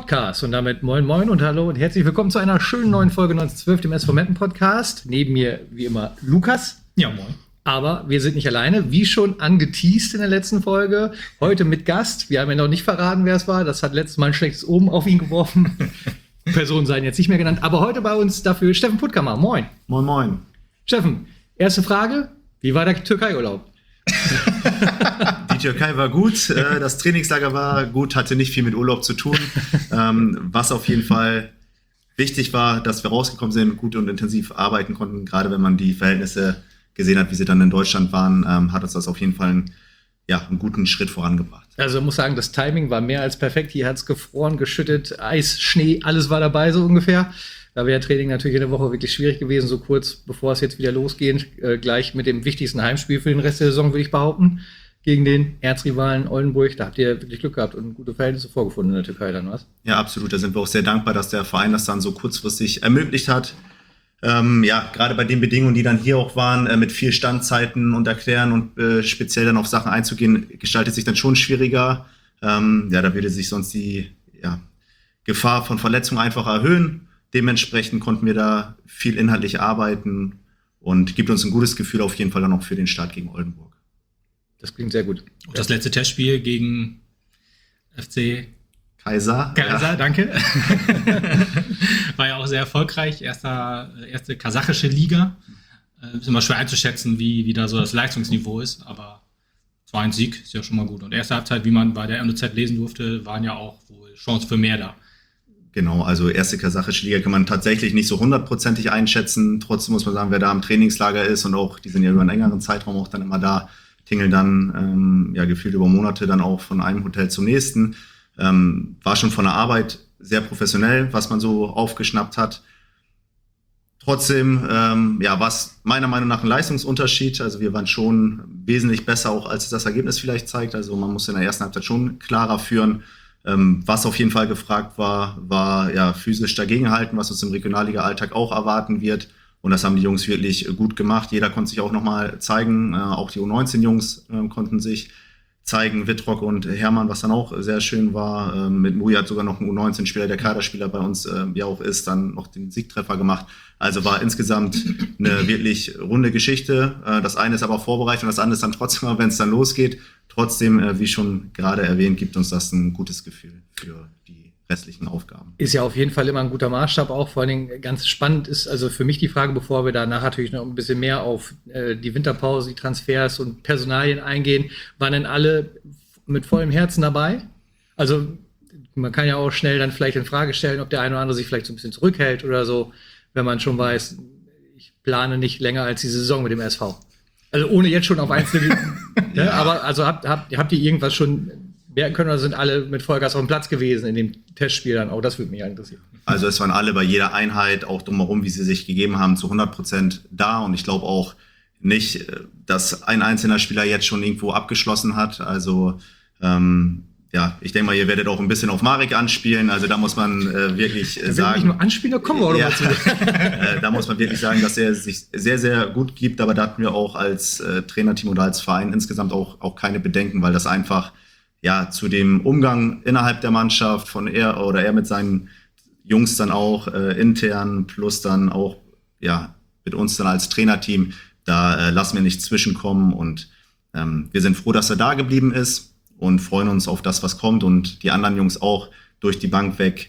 Podcast und damit moin moin und hallo und herzlich willkommen zu einer schönen neuen Folge 1912, dem SV Meppen Podcast. Neben mir wie immer Lukas. Ja, moin. Aber wir sind nicht alleine, wie schon angeteased in der letzten Folge. Heute mit Gast. Wir haben ja noch nicht verraten, wer es war. Das hat letztes Mal ein schlechtes Omen auf ihn geworfen. Personen seien jetzt nicht mehr genannt. Aber heute bei uns dafür Steffen Puttkammer. Moin. Moin, moin. Steffen, erste Frage. Wie war der Türkei-Urlaub? Die Türkei war gut, das Trainingslager war gut, hatte nicht viel mit Urlaub zu tun. Was auf jeden Fall wichtig war, dass wir rausgekommen sind, gut und intensiv arbeiten konnten. Gerade wenn man die Verhältnisse gesehen hat, wie sie dann in Deutschland waren, hat uns das auf jeden Fall einen guten Schritt vorangebracht. Also ich muss sagen, das Timing war mehr als perfekt. Hier hat es gefroren, geschüttet, Eis, Schnee, alles war dabei so ungefähr. Da wäre Training natürlich in der Woche wirklich schwierig gewesen, so kurz bevor es jetzt wieder losgeht. Gleich mit dem wichtigsten Heimspiel für den Rest der Saison, würde ich behaupten, gegen den Erzrivalen Oldenburg. Da habt ihr wirklich Glück gehabt und gute Verhältnisse vorgefunden in der Türkei dann, was? Ja, absolut. Da sind wir auch sehr dankbar, dass der Verein das dann so kurzfristig ermöglicht hat. Gerade bei den Bedingungen, die dann hier auch waren, mit viel Standzeiten und Erklären und speziell dann auf Sachen einzugehen, gestaltet sich dann schon schwieriger. Da würde sich sonst die Gefahr von Verletzungen einfach erhöhen. Dementsprechend konnten wir da viel inhaltlich arbeiten und gibt uns ein gutes Gefühl auf jeden Fall dann auch für den Start gegen Oldenburg. Das klingt sehr gut. Und das letzte Testspiel gegen FC Kaiser, danke. War ja auch sehr erfolgreich. Erste kasachische Liga. Ist immer schwer einzuschätzen, wie da so das Leistungsniveau ist, aber 2-1 Sieg ist ja schon mal gut. Und erste Halbzeit, wie man bei der NOZ lesen durfte, waren ja auch wohl Chancen für mehr da. Genau, also erste kasachische Liga kann man tatsächlich nicht so 100%ig einschätzen. Trotzdem muss man sagen, wer da im Trainingslager ist und auch, die sind ja über einen längeren Zeitraum auch dann immer da, tingeln dann gefühlt über Monate dann auch von einem Hotel zum nächsten. War schon von der Arbeit sehr professionell, was man so aufgeschnappt hat. Trotzdem, war es meiner Meinung nach ein Leistungsunterschied. Also wir waren schon wesentlich besser, auch als das Ergebnis vielleicht zeigt. Also man musste in der ersten Halbzeit schon klarer führen. Was auf jeden Fall gefragt war physisch dagegenhalten, was uns im Regionalliga-Alltag auch erwarten wird. Und das haben die Jungs wirklich gut gemacht. Jeder konnte sich auch nochmal zeigen. Auch die U19-Jungs konnten sich zeigen. Wittrock und Hermann, was dann auch sehr schön war. Mit Mui hat sogar noch ein U19-Spieler, der Kaderspieler bei uns auch ist, dann noch den Siegtreffer gemacht. Also war insgesamt eine wirklich runde Geschichte. Das eine ist aber vorbereitet und das andere ist dann trotzdem, wenn es dann losgeht. Trotzdem, wie schon gerade erwähnt, gibt uns das ein gutes Gefühl für die restlichen Aufgaben. Ist ja auf jeden Fall immer ein guter Maßstab auch. Vor allen Dingen ganz spannend ist also für mich die Frage, bevor wir danach natürlich noch ein bisschen mehr auf die Winterpause, die Transfers und Personalien eingehen, waren denn alle mit vollem Herzen dabei? Also man kann ja auch schnell dann vielleicht in Frage stellen, ob der eine oder andere sich vielleicht so ein bisschen zurückhält oder so, wenn man schon weiß, ich plane nicht länger als die Saison mit dem SV. Also ohne jetzt schon auf einzelne... ja. Aber also habt ihr irgendwas schon merken können oder sind alle mit Vollgas auf dem Platz gewesen in dem Testspiel dann? Auch das würde mich interessieren. Also es waren alle bei jeder Einheit, auch drumherum, wie sie sich gegeben haben, zu 100% da. Und ich glaube auch nicht, dass ein einzelner Spieler jetzt schon irgendwo abgeschlossen hat. Also ich denke mal, ihr werdet auch ein bisschen auf Marek anspielen. Also da muss man wirklich sagen... Wenn ich nur anspielen, da kommen wir auch noch mal zu. Da muss man wirklich sagen, dass er sich sehr, sehr gut gibt. Aber da hatten wir auch als Trainerteam oder als Verein insgesamt auch keine Bedenken, weil das einfach zu dem Umgang innerhalb der Mannschaft von er mit seinen Jungs dann auch intern plus dann auch mit uns dann als Trainerteam, da lassen wir nicht zwischenkommen und wir sind froh, dass er da geblieben ist und freuen uns auf das, was kommt und die anderen Jungs auch durch die Bank weg.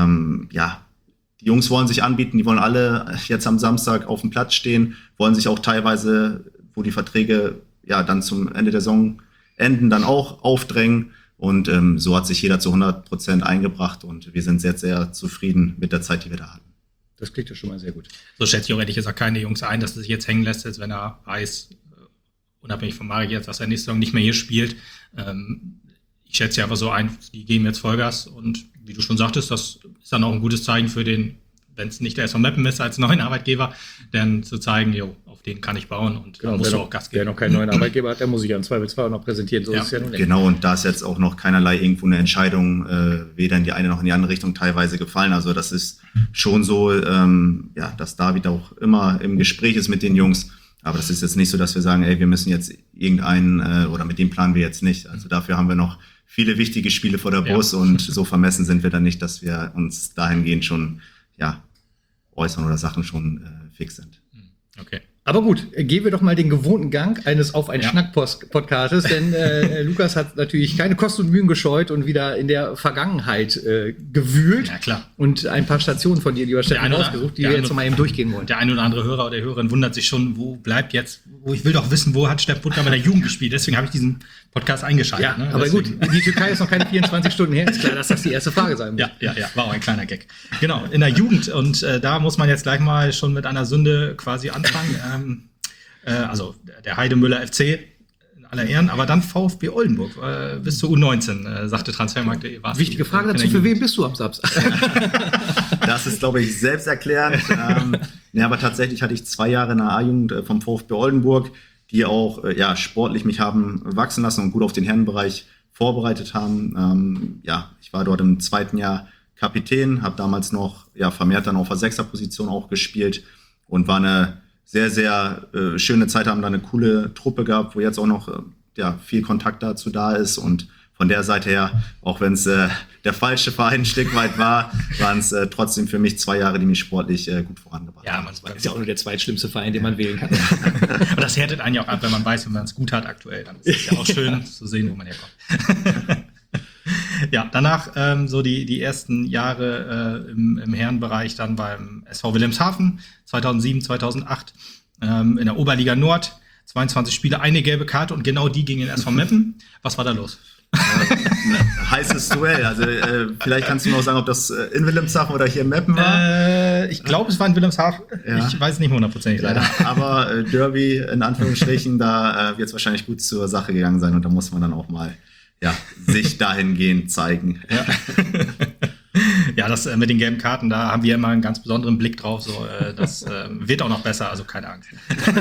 Die Jungs wollen sich anbieten, die wollen alle jetzt am Samstag auf dem Platz stehen, wollen sich auch teilweise, wo die Verträge dann zum Ende der Saison enden, dann auch aufdrängen. Und so hat sich jeder zu 100% eingebracht und wir sind sehr, sehr zufrieden mit der Zeit, die wir da hatten. Das klingt ja schon mal sehr gut. So schätze ich auch ehrlich gesagt keine Jungs ein, dass er sich jetzt hängen lässt, als wenn er weiß, unabhängig von Marek jetzt, dass er nächste Saison nicht mehr hier spielt. Ich schätze ja einfach so ein, die geben jetzt Vollgas und wie du schon sagtest, das ist dann auch ein gutes Zeichen für den, wenn es nicht der SV Meppen ist als neuen Arbeitgeber, dann zu zeigen, auf den kann ich bauen und da musst du auch Gas geben. Wer noch keinen neuen Arbeitgeber hat, der muss sich ja im Zweifelsfall auch noch präsentieren. So ist es ja nun nicht. Genau, und da ist jetzt auch noch keinerlei irgendwo eine Entscheidung, weder in die eine noch in die andere Richtung teilweise gefallen. Also das ist schon so, dass David auch immer im Gespräch ist mit den Jungs. Aber das ist jetzt nicht so, dass wir sagen, ey, wir müssen jetzt irgendeinen oder mit dem planen wir jetzt nicht. Also dafür haben wir noch viele wichtige Spiele vor der Brust und so vermessen sind wir dann nicht, dass wir uns dahingehend schon äußern oder Sachen schon fix sind. Okay. Aber gut, gehen wir doch mal den gewohnten Gang eines Auf ein Schnack-Podcasts, denn Lukas hat natürlich keine Kosten und Mühen gescheut und wieder in der Vergangenheit gewühlt. Ja, klar. Und ein paar Stationen von dir, lieber Steffen, rausgesucht, die wir jetzt noch mal eben durchgehen wollen. Der ein oder andere Hörer oder Hörerin wundert sich schon, wo bleibt jetzt, ich will doch wissen, wo hat Steffen Puttkamp bei der Jugend gespielt. Deswegen habe ich diesen Podcast eingeschaltet. Ja, aber deswegen. Gut, die Türkei ist noch keine 24 Stunden her. Ist klar, dass das die erste Frage sein muss. Ja, war auch ein kleiner Gag. Genau, in der Jugend. Und da muss man jetzt gleich mal schon mit einer Sünde quasi anfangen. Also der Heidemüller FC in aller Ehren, aber dann VfB Oldenburg bis zur U19, sagte Transfermarkt.de. Wichtige Frage dazu, für wen bist du am Samstag? Das ist, glaube ich, selbsterklärend. Aber tatsächlich hatte ich 2 Jahre in der A-Jugend vom VfB Oldenburg, die auch sportlich mich haben wachsen lassen und gut auf den Herrenbereich vorbereitet haben. Ich war dort im 2. Jahr Kapitän, habe damals noch vermehrt dann auf der 6er-Position auch gespielt und war eine sehr, sehr schöne Zeit, haben da eine coole Truppe gehabt, wo jetzt auch noch viel Kontakt dazu da ist. Und von der Seite her, auch wenn es der falsche Verein ein Stück weit war, waren es trotzdem für mich 2 Jahre, die mich sportlich gut vorangebracht haben. Das ist ja auch nur der zweitschlimmste Verein, den man wählen kann. Aber das härtet einen ja auch ab, wenn man weiß, wenn man es gut hat aktuell. Dann ist es ja auch schön zu sehen, wo man herkommt. Ja, danach so die ersten Jahre im Herrenbereich dann beim SV Wilhelmshaven, 2007, 2008 in der Oberliga Nord, 22 Spiele, eine gelbe Karte und genau die gegen den SV Meppen. Was war da los? Heißes Duell, also vielleicht kannst du noch sagen, ob das in Wilhelmshaven oder hier in Meppen war? Ich glaube, es war in Wilhelmshaven. Ja. Ich weiß es nicht hundertprozentig leider. Aber Derby in Anführungsstrichen, da wird es wahrscheinlich gut zur Sache gegangen sein und da muss man dann auch mal sich dahingehend zeigen. Ja, das mit den gelben Karten, da haben wir immer einen ganz besonderen Blick drauf. So, das wird auch noch besser, also keine Angst.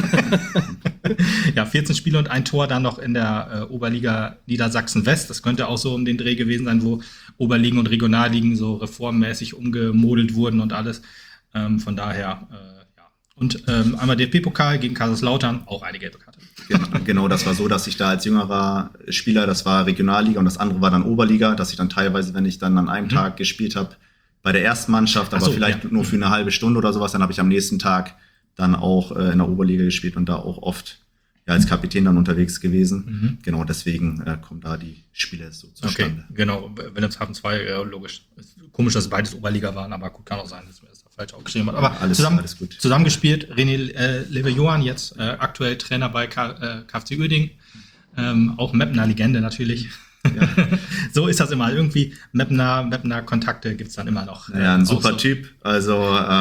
14 Spiele und ein Tor dann noch in der Oberliga Niedersachsen West. Das könnte auch so um den Dreh gewesen sein, wo Oberligen und Regionalligen so reformmäßig umgemodelt wurden und alles. Von daher, Und einmal DFB-Pokal gegen Kaiserslautern, auch eine gelbe Karte. Genau, das war so, dass ich da als jüngerer Spieler, das war Regionalliga und das andere war dann Oberliga, dass ich dann teilweise, wenn ich dann an einem Tag gespielt habe, bei der ersten Mannschaft, aber vielleicht nur für eine halbe Stunde oder sowas, dann habe ich am nächsten Tag dann auch in der Oberliga gespielt und da auch oft als Kapitän dann unterwegs gewesen. Genau, deswegen kommen da die Spiele so zustande. Okay, genau, Wilhelmshaven 2, logisch. Komisch, dass beides Oberliga waren, aber gut, kann auch sein, dass mir das da falsch aufgeschrieben hat. Aber alles gut. Zusammengespielt, René Lewe-Johann, jetzt aktuell Trainer bei KFC Uerdingen, auch Meppener Legende natürlich. Ja. So ist das immer. Irgendwie Meppener Kontakte gibt's dann immer noch. Ja, ein super Typ. Also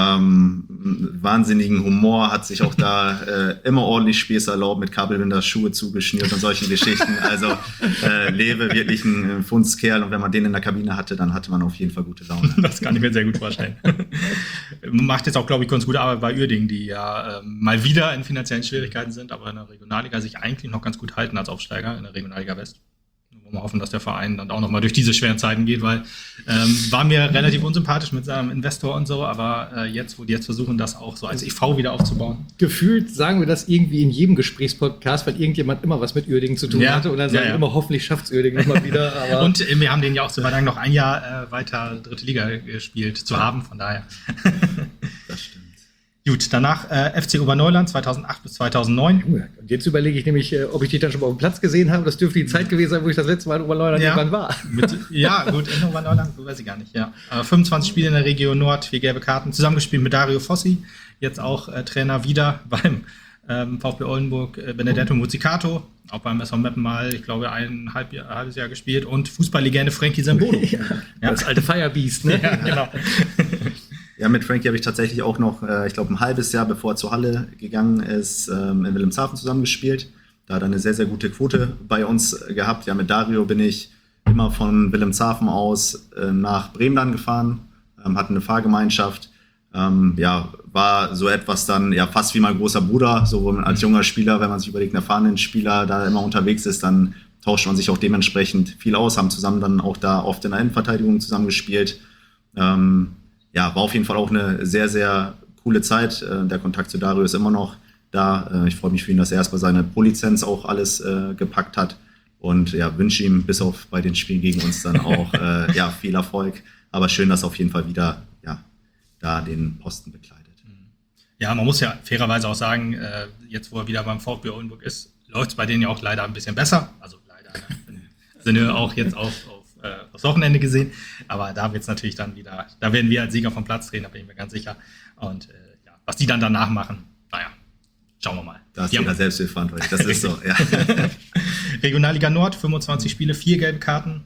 wahnsinnigen Humor, hat sich auch da immer ordentlich Späße erlaubt, mit Kabelbinder Schuhe zugeschnürt und solche Geschichten. Also Lewe, wirklich ein Fundskerl. Und wenn man den in der Kabine hatte, dann hatte man auf jeden Fall gute Laune. Das kann ich mir sehr gut vorstellen. Macht jetzt auch, glaube ich, ganz gute Arbeit bei Uerdingen, die ja mal wieder in finanziellen Schwierigkeiten sind, aber in der Regionalliga sich eigentlich noch ganz gut halten als Aufsteiger in der Regionalliga West. Wir hoffen, dass der Verein dann auch noch mal durch diese schweren Zeiten geht, weil war mir relativ unsympathisch mit seinem Investor und so, aber jetzt, wo die jetzt versuchen, das auch so als e.V. wieder aufzubauen. Gefühlt sagen wir das irgendwie in jedem Gesprächspodcast, weil irgendjemand immer was mit Uerdingen zu tun hatte und dann sagen wir immer, hoffentlich schafft es Uerdingen nochmal wieder. Aber und wir haben den ja auch zu verdanken, noch ein Jahr weiter dritte Liga gespielt zu haben, von daher. Das stimmt. Gut, danach FC Oberneuland 2008 bis 2009. Und jetzt überlege ich nämlich, ob ich dich dann schon mal auf dem Platz gesehen habe. Das dürfte die Zeit gewesen sein, wo ich das letzte Mal in Oberneuland irgendwann war. Gut, in Oberneuland, weiß ich gar nicht. Ja. 25 Spiele in der Region Nord, 4 gelbe Karten. Zusammengespielt mit Dario Fossi, jetzt auch Trainer wieder beim VfB Oldenburg, Benedetto Muzzicato, auch beim SV Meppen mal, ich glaube, ein halbes Jahr gespielt. Und Fußballlegende Frankie Sambolo. Das alte Firebeast, ne? Ja, genau. Ja, mit Frankie habe ich tatsächlich auch noch, ich glaube, ein halbes Jahr, bevor er zur Halle gegangen ist, in Wilhelmshaven zusammengespielt. Da hat er eine sehr, sehr gute Quote bei uns gehabt. Ja, mit Dario bin ich immer von Wilhelmshaven aus nach Bremen dann gefahren, hatten eine Fahrgemeinschaft. War so etwas dann fast wie mein großer Bruder, so wo man als junger Spieler, wenn man sich überlegt, einen erfahrenen Spieler da immer unterwegs ist, dann tauscht man sich auch dementsprechend viel aus, haben zusammen dann auch da oft in der Innenverteidigung zusammengespielt. War auf jeden Fall auch eine sehr, sehr coole Zeit. Der Kontakt zu Dario ist immer noch da. Ich freue mich für ihn, dass er erstmal seine Pro-Lizenz auch alles gepackt hat. Und ja, wünsche ihm bis auf bei den Spielen gegen uns dann auch viel Erfolg. Aber schön, dass er auf jeden Fall wieder da den Posten bekleidet. Ja, man muss ja fairerweise auch sagen, jetzt wo er wieder beim VfB Oldenburg ist, läuft es bei denen ja auch leider ein bisschen besser. Also leider im Sinne auch jetzt aufs Wochenende gesehen. Aber da wird es natürlich dann wieder, da werden wir als Sieger vom Platz drehen, da bin ich mir ganz sicher. Und was die dann danach machen, naja, schauen wir mal. Da ist jeder selbst verantwortlich, das ist so, ja. Regionalliga Nord, 25 Spiele, 4 gelbe Karten.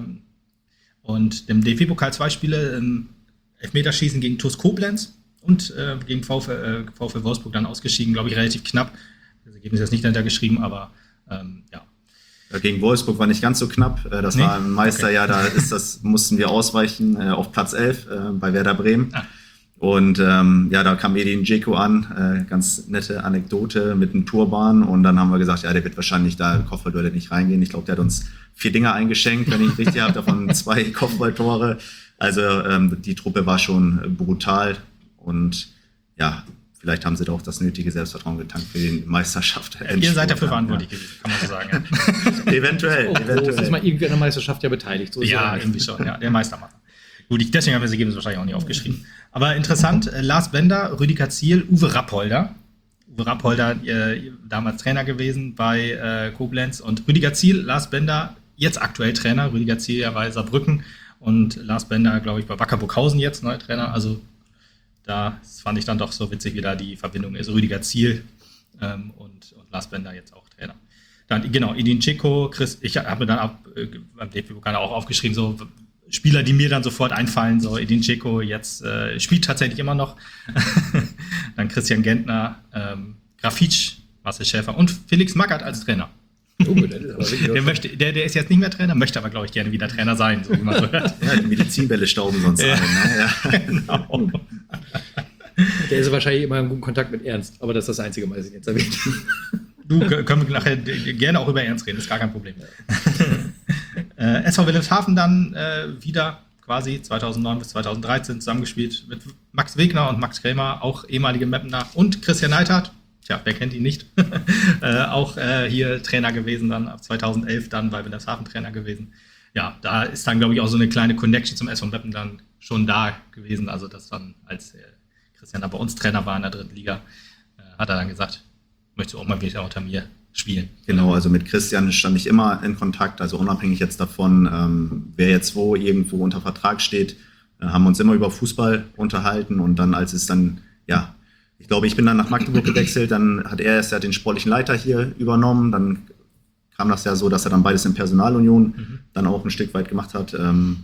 Und im DFB-Pokal 2 Spiele im Elfmeterschießen gegen TuS Koblenz und gegen VfL Wolfsburg dann ausgeschieden, glaube ich, relativ knapp. Das Ergebnis ist jetzt nicht dahinter geschrieben, aber ja. Gegen Wolfsburg war nicht ganz so knapp. Das war ein Meisterjahr, okay. Mussten wir ausweichen auf Platz 11 bei Werder Bremen. Ah. Und da kam Edin Dzeko an, ganz nette Anekdote mit einem Turban. Und dann haben wir gesagt, der wird wahrscheinlich da Kopfballduelle nicht reingehen. Ich glaube, der hat uns 4 Dinger eingeschenkt, wenn ich richtig habe, davon 2 Kopfballtore. Also die Truppe war schon brutal. Und ja, vielleicht haben sie da auch das nötige Selbstvertrauen getankt für die Meisterschaft. Ihr seid dafür verantwortlich gewesen, kann man so sagen. Ja. Eventuell. Ist mal irgendwie an der Meisterschaft ja beteiligt. So ja, irgendwie schon. Ja, der Meistermacher. Gut, deswegen haben wir das Ergebnis wahrscheinlich auch nicht aufgeschrieben. Aber interessant, Lars Bender, Rüdiger Ziel, Uwe Rapolder. Uwe Rapolder, damals Trainer gewesen bei Koblenz. Und Rüdiger Ziel, Lars Bender, jetzt aktuell Trainer. Rüdiger Ziel ja bei Saarbrücken. Und Lars Bender, glaube ich, bei Wacker Burghausen jetzt, neuer Trainer. Also da fand ich dann doch so witzig, wie da die Verbindung ist. Rüdiger Ziel und Lars Bender jetzt auch Trainer. Dann, genau, Edin Dzeko, Chris, ich habe mir dann beim DFB-Pokal auch aufgeschrieben, so Spieler, die mir dann sofort einfallen, so Edin Dzeko jetzt spielt tatsächlich immer noch. Dann Christian Gentner, Grafitsch, Marcel Schäfer und Felix Magath als Trainer. Der ist jetzt nicht mehr Trainer, möchte aber, glaube ich, gerne wieder Trainer sein, so wie man so hört. Ja, die Medizinbälle stauben sonst ein. Ne? Ja. Genau. Der ist wahrscheinlich immer in gutem Kontakt mit Ernst, aber das ist das einzige Mal, dass ich ihn jetzt erwähnt. Du, können wir nachher gerne auch über Ernst reden, ist gar kein Problem. SV Wilhelmshaven dann wieder quasi 2009 bis 2013 zusammengespielt mit Max Wegner und Max Krämer, auch ehemalige Mappener, und Christian Neidhardt. Tja, wer kennt ihn nicht? Auch hier Trainer gewesen, dann ab 2011 dann bei Wilhelmshaven Trainer gewesen. Ja, da ist dann, glaube ich, auch so eine kleine Connection zum SV Meppen dann schon da gewesen. Also das dann, als Christian da bei uns Trainer war in der 3. Liga, hat er dann gesagt, möchtest du auch mal wieder unter mir spielen? Genau, also mit Christian stand ich immer in Kontakt, also unabhängig jetzt davon, wer jetzt irgendwo unter Vertrag steht, haben wir uns immer über Fußball unterhalten. Und dann, als es dann, ich glaube, ich bin dann nach Magdeburg gewechselt, dann hat er erst den sportlichen Leiter hier übernommen, dann kam das ja so, dass er dann beides in Personalunion dann auch ein Stück weit gemacht hat.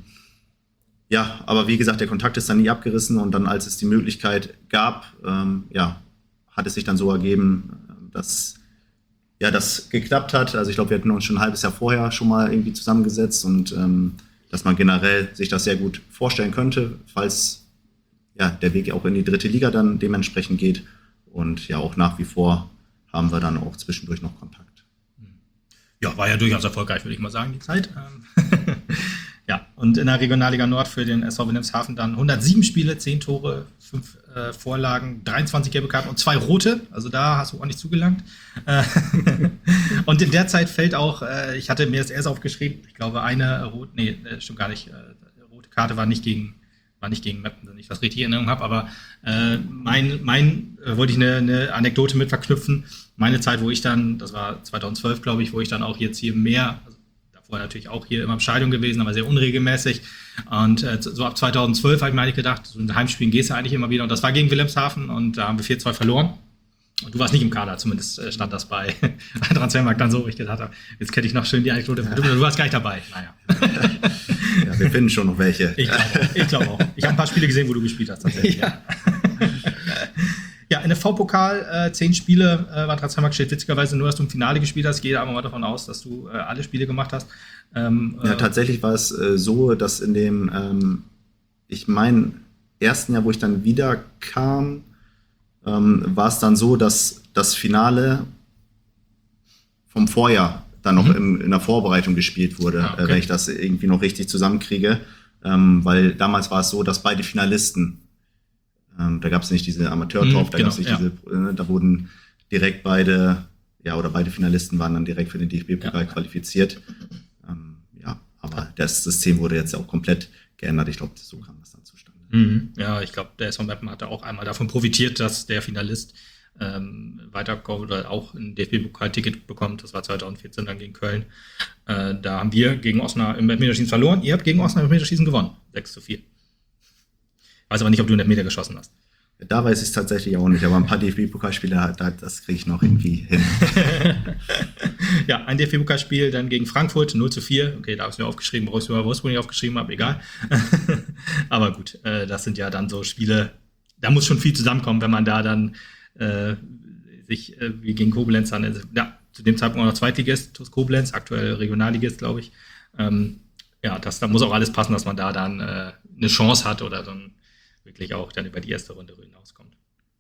Aber wie gesagt, der Kontakt ist dann nie abgerissen, und dann, als es die Möglichkeit gab, hat es sich dann so ergeben, dass das geklappt hat. Also ich glaube, wir hatten uns schon ein halbes Jahr vorher schon mal irgendwie zusammengesetzt, und dass man generell sich das sehr gut vorstellen könnte, falls der Weg auch in die 3. Liga dann dementsprechend geht. Und ja, auch nach wie vor haben wir dann auch zwischendurch noch Kontakt. Ja, war ja durchaus erfolgreich, würde ich mal sagen, die Zeit. Ja, und in der Regionalliga Nord für den SV Wilhelmshaven dann 107 Spiele, 10 Tore, 5 Vorlagen, 23 gelbe Karten und 2 rote. Also da hast du ordentlich zugelangt. Und in der Zeit fällt auch, ich hatte mir das erst aufgeschrieben, ich glaube eine rote, stimmt gar nicht, rote Karte war nicht gegen Meppen, wenn ich das richtig in Erinnerung habe, aber wollte ich eine Anekdote mit verknüpfen. Meine Zeit, wo ich dann, das war 2012, glaube ich, wo ich dann auch jetzt hier mehr, also davor natürlich auch hier immer im Stadion gewesen, aber sehr unregelmäßig. Und so ab 2012 habe ich mir eigentlich gedacht, so in Heimspielen gehst du eigentlich immer wieder. Und das war gegen Wilhelmshaven, und da haben wir 4-2 verloren. Und du warst nicht im Kader, zumindest stand das bei Transfermarkt dann so, wo ich gedacht habe, jetzt hätte ich noch schön die Anekdote. Du warst gar nicht dabei. Naja. Ja, wir finden schon noch welche. Ich glaube auch. Ich habe ein paar Spiele gesehen, wo du gespielt hast, tatsächlich. Ja. Ja, NFV-Pokal, 10 Spiele, war Transfermarkt steht witzigerweise nur, dass du im Finale gespielt hast. Ich gehe aber mal davon aus, dass du alle Spiele gemacht hast. Tatsächlich war es so, dass in dem, ersten Jahr, wo ich dann wieder kam, war es dann so, dass das Finale vom Vorjahr dann noch in der Vorbereitung gespielt wurde, wenn ich das irgendwie noch richtig zusammenkriege. Weil damals war es so, dass beide Finalisten, da gab es nicht diese Amateurtopf, da wurden direkt beide Finalisten waren dann direkt für den DFB-Pokal qualifiziert. Aber das System wurde jetzt auch komplett geändert. Ich glaube, so kam das dann zustande. Ja, ich glaube, der SV Meppen hatte auch einmal davon profitiert, dass der Finalist weiterkommt oder auch ein DFB-Pokal-Ticket bekommt. Das war 2014 dann gegen Köln. Da haben wir gegen Osnabrück im Elfmeterschießen verloren. Ihr habt gegen Osnabrück im Elfmeterschießen gewonnen. 6-4. Weiß aber nicht, ob du einen Elfmeter geschossen hast. Da weiß ich es tatsächlich auch nicht, aber ein paar DFB-Pokalspiele, das kriege ich noch irgendwie hin. Ja, ein DFB-Pokalspiel dann gegen Frankfurt, 0-4. Okay, da habe ich mir aufgeschrieben, warum ich Wolfsburg nicht aufgeschrieben habe, egal. Aber gut, das sind ja dann so Spiele, da muss schon viel zusammenkommen, wenn man da dann sich wie gegen Koblenz dann, zu dem Zeitpunkt auch noch Zweitligist, TuS Koblenz, aktuell Regionalligist, glaube ich. Da muss auch alles passen, dass man da dann eine Chance hat oder dann wirklich auch dann über die erste Runde hinauskommt.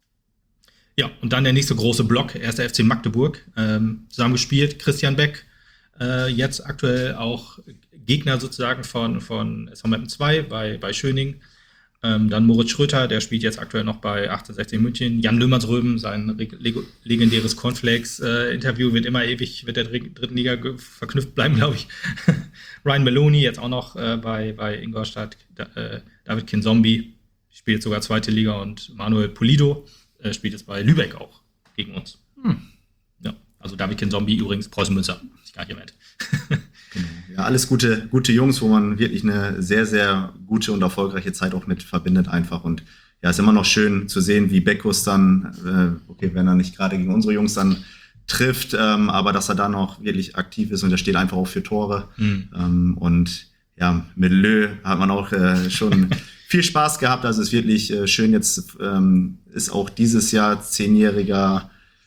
Ja, und dann der nächste große Block, 1. FC Magdeburg, zusammen gespielt, Christian Beck, jetzt aktuell auch Gegner sozusagen von SV Meppen 2 bei Schöning. Dann Moritz Schröter, der spielt jetzt aktuell noch bei 1860 München. Jan Löhmannsröben, sein legendäres Cornflakes-Interview wird der dritten Liga verknüpft bleiben, glaube ich. Ryan Meloni, jetzt auch noch bei Ingolstadt. David Kinzombie spielt sogar zweite Liga und Manuel Pulido spielt jetzt bei Lübeck auch gegen uns. Ja, also David Kinzombie übrigens Preußen Münster, ich gar nicht erwähnt. Genau. Ja, alles gute Jungs, wo man wirklich eine sehr, sehr gute und erfolgreiche Zeit auch mit verbindet einfach. Und ja, ist immer noch schön zu sehen, wie Beckus dann, wenn er nicht gerade gegen unsere Jungs dann trifft, aber dass er da noch wirklich aktiv ist und er steht einfach auch für Tore. Und ja, mit Lö hat man auch schon viel Spaß gehabt. Also es ist wirklich schön. Jetzt ist auch dieses Jahr 10-jähriges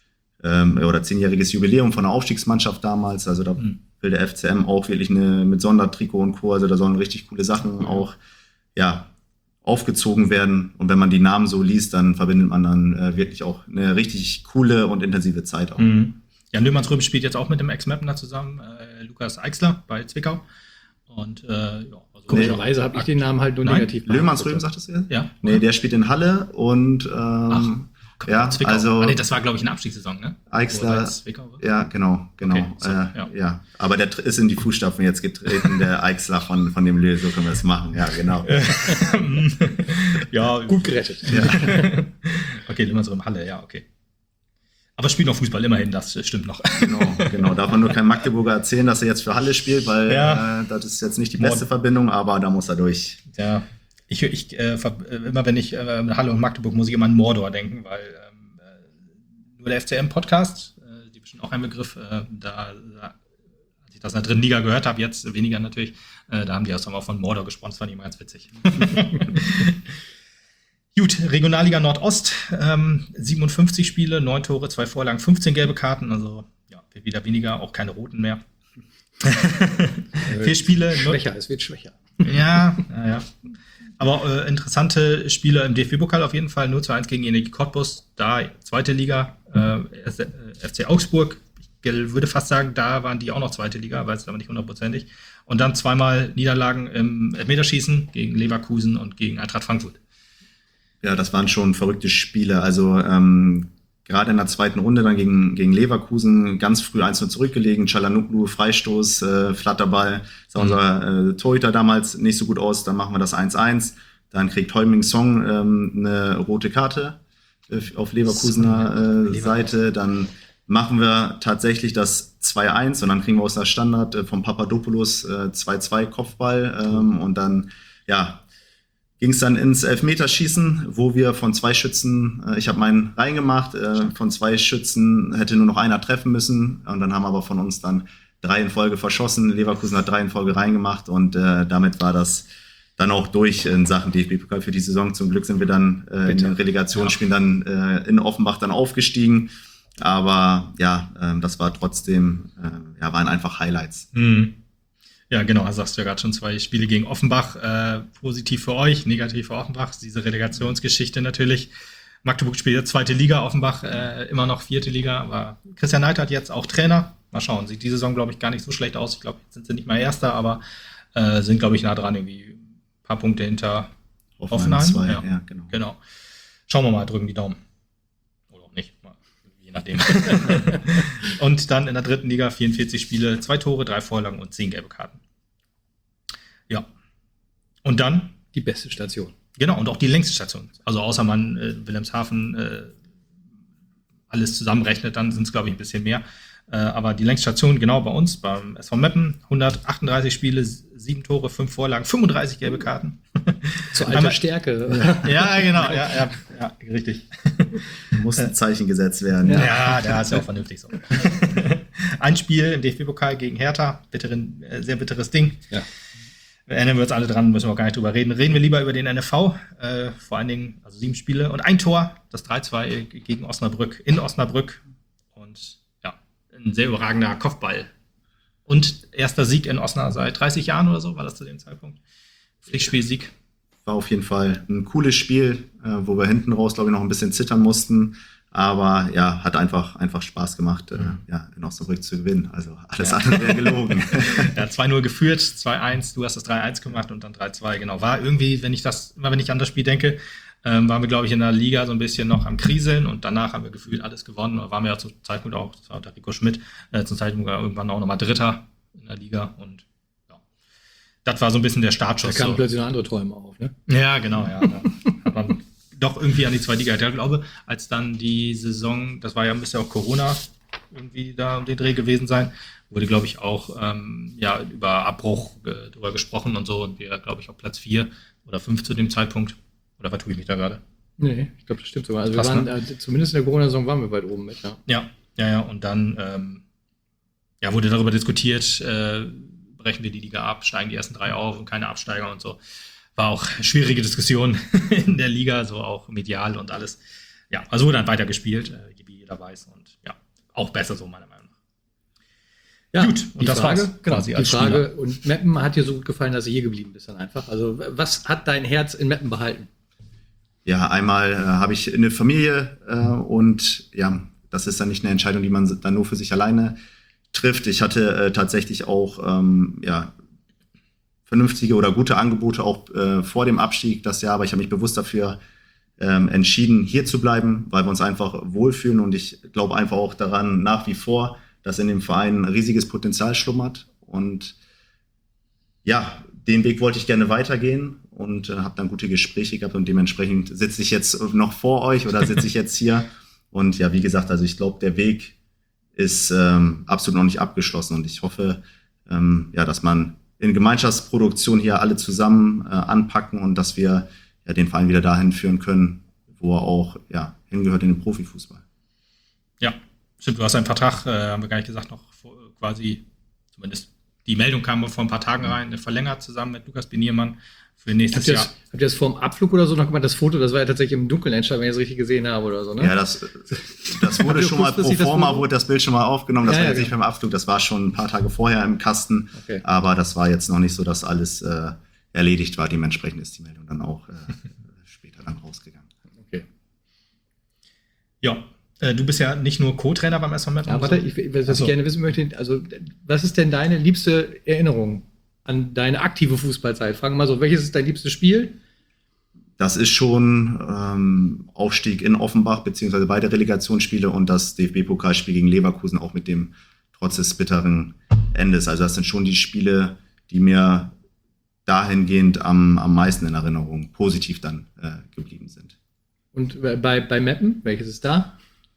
Jubiläum von der Aufstiegsmannschaft damals. Also da will der FCM auch wirklich mit Sondertrikot und Co. Also da sollen richtig coole Sachen auch aufgezogen werden. Und wenn man die Namen so liest, dann verbindet man dann wirklich auch eine richtig coole und intensive Zeit auch. Jan Löhmannsröben spielt jetzt auch mit dem Ex-Mapner zusammen, Lukas Eichsler bei Zwickau. Und komischerweise habe ich den Namen halt nur negativ. Löhmannsröben, sagtest du jetzt? Ja. Nee, der spielt in Halle und Zwickau. also das war, glaube ich, eine Abstiegssaison, ne? Eichsler, ja, genau. Okay, ja. Aber der ist in die Fußstapfen jetzt getreten, der Eichsler von dem Lö, so können wir es machen, ja, genau. Ja, gut gerettet. Ja. Okay, Löhmannsröben Halle, ja, okay. Aber spielt noch Fußball, immerhin, das stimmt noch. Genau. Darf man nur kein Magdeburger erzählen, dass er jetzt für Halle spielt, weil das ist jetzt nicht die beste Verbindung, aber da muss er durch. Ja, immer wenn ich Halle und Magdeburg muss ich immer an Mordor denken, weil nur der FCM-Podcast, die bestimmt auch ein Begriff, als ich das in der dritten Liga gehört habe, jetzt weniger natürlich, da haben die auch von Mordor gesprochen, das fand ich immer ganz witzig. Gut, Regionalliga Nordost, 57 Spiele, 9 Tore, 2 Vorlagen, 15 gelbe Karten, also ja, wieder weniger, auch keine roten mehr. 4 Spiele. Es wird schwächer. Ja. Aber interessante Spiele im DFB-Pokal auf jeden Fall, 0-1 gegen Energie Cottbus, da zweite Liga, FC Augsburg, ich würde fast sagen, da waren die auch noch zweite Liga, weiß es aber nicht hundertprozentig. Und dann zweimal Niederlagen im Elfmeterschießen gegen Leverkusen und gegen Eintracht Frankfurt. Ja, das waren schon verrückte Spiele. Also gerade in der zweiten Runde dann gegen Leverkusen ganz früh 1-0 zurückgelegen. Çalhanoğlu, Freistoß, Flatterball. Sah unser Torhüter damals nicht so gut aus. Dann machen wir das 1-1. Dann kriegt Heung-min Son eine rote Karte auf Leverkusener Seite. Dann machen wir tatsächlich das 2-1 und dann kriegen wir aus der Standard vom Papadopoulos 2-2 Kopfball. Und dann, ging es dann ins Elfmeterschießen, wo wir von 2 Schützen, ich habe meinen reingemacht, von 2 Schützen hätte nur noch einer treffen müssen und dann haben aber von uns dann 3 in Folge verschossen. Leverkusen hat 3 in Folge reingemacht und damit war das dann auch durch in Sachen DFB-Pokal für die Saison. Zum Glück sind wir dann in den Relegationsspielen dann in Offenbach dann aufgestiegen, aber das war trotzdem, waren einfach Highlights. Ja, genau, also sagst du ja gerade schon 2 Spiele gegen Offenbach, positiv für euch, negativ für Offenbach, diese Relegationsgeschichte natürlich. Magdeburg spielt jetzt zweite Liga, Offenbach immer noch vierte Liga, aber Christian Neidhardt jetzt auch Trainer. Mal schauen, sieht die Saison, glaube ich, gar nicht so schlecht aus. Ich glaube, jetzt sind sie nicht mal Erster, aber sind, glaube ich, nah dran, irgendwie ein paar Punkte hinter Hoffenheim. 2, genau. Schauen wir mal, drücken die Daumen. Oder auch nicht, mal, je je nachdem. Und dann in der dritten Liga 44 Spiele, 2 Tore, 3 Vorlagen und 10 gelbe Karten. Ja. Und dann? Die beste Station. Genau, und auch die längste Station. Also außer man Wilhelmshaven alles zusammenrechnet, dann sind es, glaube ich, ein bisschen mehr. Aber die längste Station, genau bei uns, beim SV Meppen, 138 Spiele, 7 Tore, 5 Vorlagen, 35 gelbe Karten. Zur alter Stärke. Ja, genau, ja, richtig. Muss ein Zeichen gesetzt werden. Ja, der ist ja auch vernünftig so. Ein Spiel im DFB-Pokal gegen Hertha, sehr bitteres Ding. Ja. Erinnern wir uns alle dran, müssen wir auch gar nicht drüber reden. Reden wir lieber über den NFV, vor allen Dingen, also 7 Spiele und ein Tor, das 3-2 gegen Osnabrück, in Osnabrück. Und ja, ein sehr überragender Kopfball. Und erster Sieg in Osnabrück seit 30 Jahren oder so, war das zu dem Zeitpunkt. Pflichtspielsieg. War auf jeden Fall ein cooles Spiel, wo wir hinten raus, glaube ich, noch ein bisschen zittern mussten. Aber ja, hat einfach Spaß gemacht, in Osnabrück zu gewinnen. Also alles andere wäre gelogen. Ja, 2-0 geführt, 2-1, du hast das 3-1 gemacht und dann 3-2, genau. War irgendwie, wenn ich an das Spiel denke, waren wir, glaube ich, in der Liga so ein bisschen noch am Kriseln und danach haben wir gefühlt alles gewonnen. Da waren wir ja zum Zeitpunkt auch, das war der Rico Schmidt, zum Zeitpunkt irgendwann auch nochmal Dritter in der Liga und ja, das war so ein bisschen der Startschuss. Da kamen plötzlich noch andere Träume auf, ne? Ja, genau, ja. Da hat man doch irgendwie an die zweite Liga. Ich glaube, als dann die Saison, das war ja, müsste ja auch Corona irgendwie da um den Dreh gewesen sein, wurde, glaube ich, auch über Abbruch drüber gesprochen und so und wir, glaube ich, auf Platz 4 oder 5 zu dem Zeitpunkt. Oder vertue ich mich da gerade? Nee, ich glaube, das stimmt sogar. Also krass, wir waren, zumindest in der Corona-Saison waren wir weit oben mit, ja. Ja, und dann wurde darüber diskutiert, brechen wir die Liga ab, steigen die ersten 3 auf und keine Absteiger und so. War auch schwierige Diskussion in der Liga, so auch medial und alles. Ja, also wurde dann weitergespielt, wie jeder weiß. Und ja, auch besser so, meiner Meinung nach. Ja, gut, und das Frage, war's quasi als die Frage, Spieler. und Meppen hat dir so gut gefallen, dass du hier geblieben bist dann einfach. Also was hat dein Herz in Meppen behalten? Ja, einmal habe ich eine Familie und ja, das ist dann nicht eine Entscheidung, die man dann nur für sich alleine trifft. Ich hatte tatsächlich auch vernünftige oder gute Angebote auch vor dem Abstieg das Jahr, aber ich habe mich bewusst dafür entschieden, hier zu bleiben, weil wir uns einfach wohlfühlen und ich glaube einfach auch daran nach wie vor, dass in dem Verein ein riesiges Potenzial schlummert und ja, den Weg wollte ich gerne weitergehen und habe dann gute Gespräche gehabt und dementsprechend sitze ich jetzt noch vor euch oder sitze ich jetzt hier und ja, wie gesagt, also ich glaube, der Weg ist absolut noch nicht abgeschlossen und ich hoffe, dass man in Gemeinschaftsproduktion hier alle zusammen anpacken und dass wir den Verein wieder dahin führen können, wo er auch hingehört in den Profifußball. Ja, stimmt, du hast einen Vertrag, haben wir gar nicht gesagt, noch quasi, zumindest die Meldung kam vor ein paar Tagen rein, verlängert zusammen mit Lukas Beniermann für nächstes Jahr. Habt ihr das vor dem Abflug oder so noch gemacht? Das Foto, das war ja tatsächlich im Dunkeln entstanden, wenn ich es richtig gesehen habe oder so, ne? Ja, das wurde schon mal pro forma, wurde das Bild schon mal aufgenommen. Das war jetzt nicht beim Abflug, das war schon ein paar Tage vorher im Kasten. Okay. Aber das war jetzt noch nicht so, dass alles erledigt war. Dementsprechend ist die Meldung dann auch später dann rausgegangen. Okay. Ja. Du bist ja nicht nur Co-Trainer beim SV Meppen. Ja, warte, was ich gerne wissen möchte, also was ist denn deine liebste Erinnerung an deine aktive Fußballzeit? Fragen wir mal so, welches ist dein liebstes Spiel? Das ist schon Aufstieg in Offenbach, beziehungsweise beide Relegationsspiele und das DFB-Pokalspiel gegen Leverkusen, auch mit dem trotz des bitteren Endes. Also das sind schon die Spiele, die mir dahingehend am meisten in Erinnerung positiv dann geblieben sind. Und bei Meppen, welches ist da?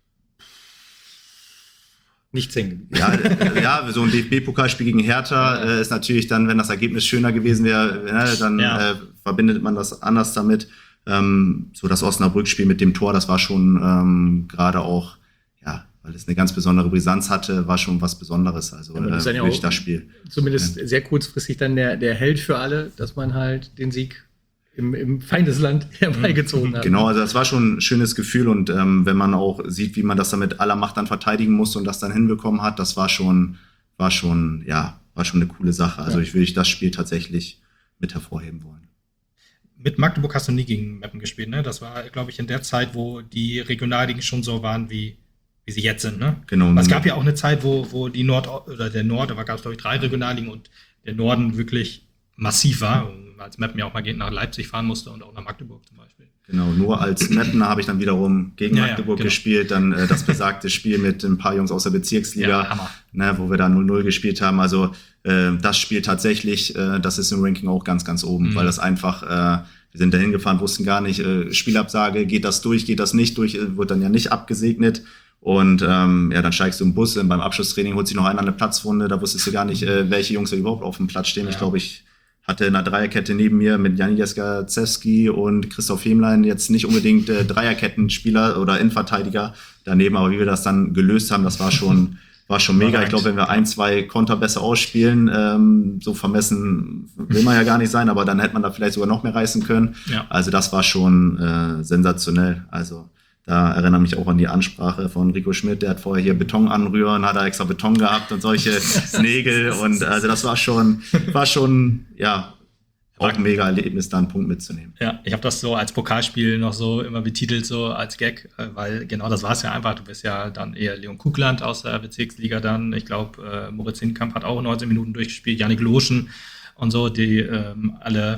Nichts hängen. Ja, so ein DFB-Pokalspiel gegen Hertha ist natürlich dann, wenn das Ergebnis schöner gewesen wäre, dann verbindet man das anders damit. So das Osnabrück-Spiel mit dem Tor, das war schon gerade auch, weil es eine ganz besondere Brisanz hatte, war schon was Besonderes. Also durch das Spiel. Zumindest sehr kurzfristig dann der Held für alle, dass man halt den Sieg im Feindesland herbeigezogen hat. Genau, also das war schon ein schönes Gefühl und wenn man auch sieht, wie man das dann mit aller Macht dann verteidigen musste und das dann hinbekommen hat, das war schon eine coole Sache. Also ich würde das Spiel tatsächlich mit hervorheben wollen. Mit Magdeburg hast du nie gegen Meppen gespielt, ne? Das war, glaube ich, in der Zeit, wo die Regionalligen schon so waren, wie sie jetzt sind, ne? Genau. Es gab ja auch eine Zeit, wo die da gab es, glaube ich, 3 Regionalligen und der Norden wirklich massiv war, als Meppen ja auch mal nach Leipzig fahren musste und auch nach Magdeburg zum Beispiel. Genau, nur als Mapner habe ich dann wiederum gegen Magdeburg gespielt, dann das besagte Spiel mit ein paar Jungs aus der Bezirksliga, wo wir da 0-0 gespielt haben. Also das Spiel tatsächlich, das ist im Ranking auch ganz, ganz oben, weil das einfach, wir sind dahin gefahren, wussten gar nicht, Spielabsage, geht das durch, geht das nicht durch, wird dann ja nicht abgesegnet. Und dann steigst du im Bus, beim Abschlusstraining holt sich noch einer eine Platzwunde, da wusstest du gar nicht, welche Jungs da überhaupt auf dem Platz stehen. Ja. Ich glaube, ich hatte in einer Dreierkette neben mir mit Janieska Zewski und Christoph Hemlein jetzt nicht unbedingt Dreierkettenspieler oder Innenverteidiger daneben, aber wie wir das dann gelöst haben, das war schon mega. Ich glaube, wenn wir 1-2 Konter besser ausspielen, so vermessen will man ja gar nicht sein, aber dann hätte man da vielleicht sogar noch mehr reißen können. Ja. Also das war schon sensationell. Also da erinnere mich auch an die Ansprache von Rico Schmidt, der hat vorher hier Beton anrühren, hat er extra Beton gehabt und solche Nägel und also das war schon auch ein mega Erlebnis, da einen Punkt mitzunehmen. Ja, ich habe das so als Pokalspiel noch so immer betitelt, so als Gag, weil genau das war es ja einfach. Du bist ja dann eher Leon Kugland aus der Bezirksliga dann. Ich glaube, Moritz Hinkamp hat auch 19 Minuten durchgespielt, Yannick Loschen und so, die alle,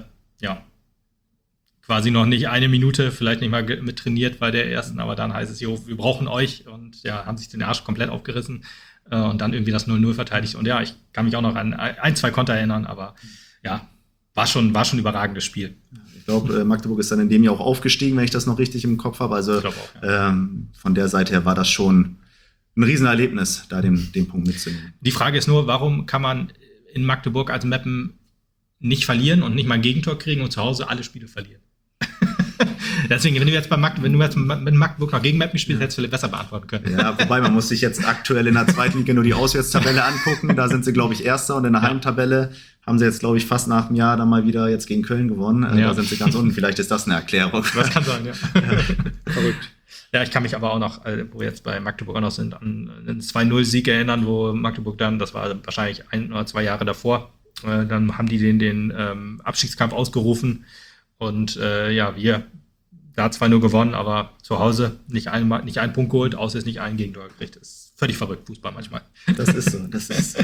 quasi noch nicht eine Minute, vielleicht nicht mal mit trainiert bei der ersten, aber dann heißt es, wir brauchen euch und haben sich den Arsch komplett aufgerissen und dann irgendwie das 0-0 verteidigt. Und ich kann mich auch noch an 1-2 Konter erinnern, aber war schon ein überragendes Spiel. Ich glaube, Magdeburg ist dann in dem Jahr auch aufgestiegen, wenn ich das noch richtig im Kopf habe. Also von der Seite her war das schon ein Riesenerlebnis, da den Punkt mitzunehmen. Die Frage ist nur, warum kann man in Magdeburg als Meppen nicht verlieren und nicht mal ein Gegentor kriegen und zu Hause alle Spiele verlieren? Deswegen, wenn du jetzt mit Magdeburg noch gegen Meppen spielst, hättest du vielleicht besser beantworten können. Ja, wobei man muss sich jetzt aktuell in der zweiten Liga nur die Auswärtstabelle angucken. Da sind sie, glaube ich, Erster und in der Heimtabelle haben sie jetzt, glaube ich, fast nach einem Jahr dann mal wieder jetzt gegen Köln gewonnen. Da sind sie ganz unten. Vielleicht ist das eine Erklärung. Das kann sein, ja. Verrückt. Ja, ich kann mich aber auch noch, wo wir jetzt bei Magdeburg auch noch sind, an einen 2-0-Sieg erinnern, wo Magdeburg dann, das war wahrscheinlich 1 oder 2 Jahre davor, dann haben die den Abstiegskampf ausgerufen und wir da 2-0 gewonnen, aber zu Hause nicht einen Punkt geholt, außer es nicht einen Gegentor gekriegt. Das ist völlig verrückt, Fußball manchmal. Das ist so.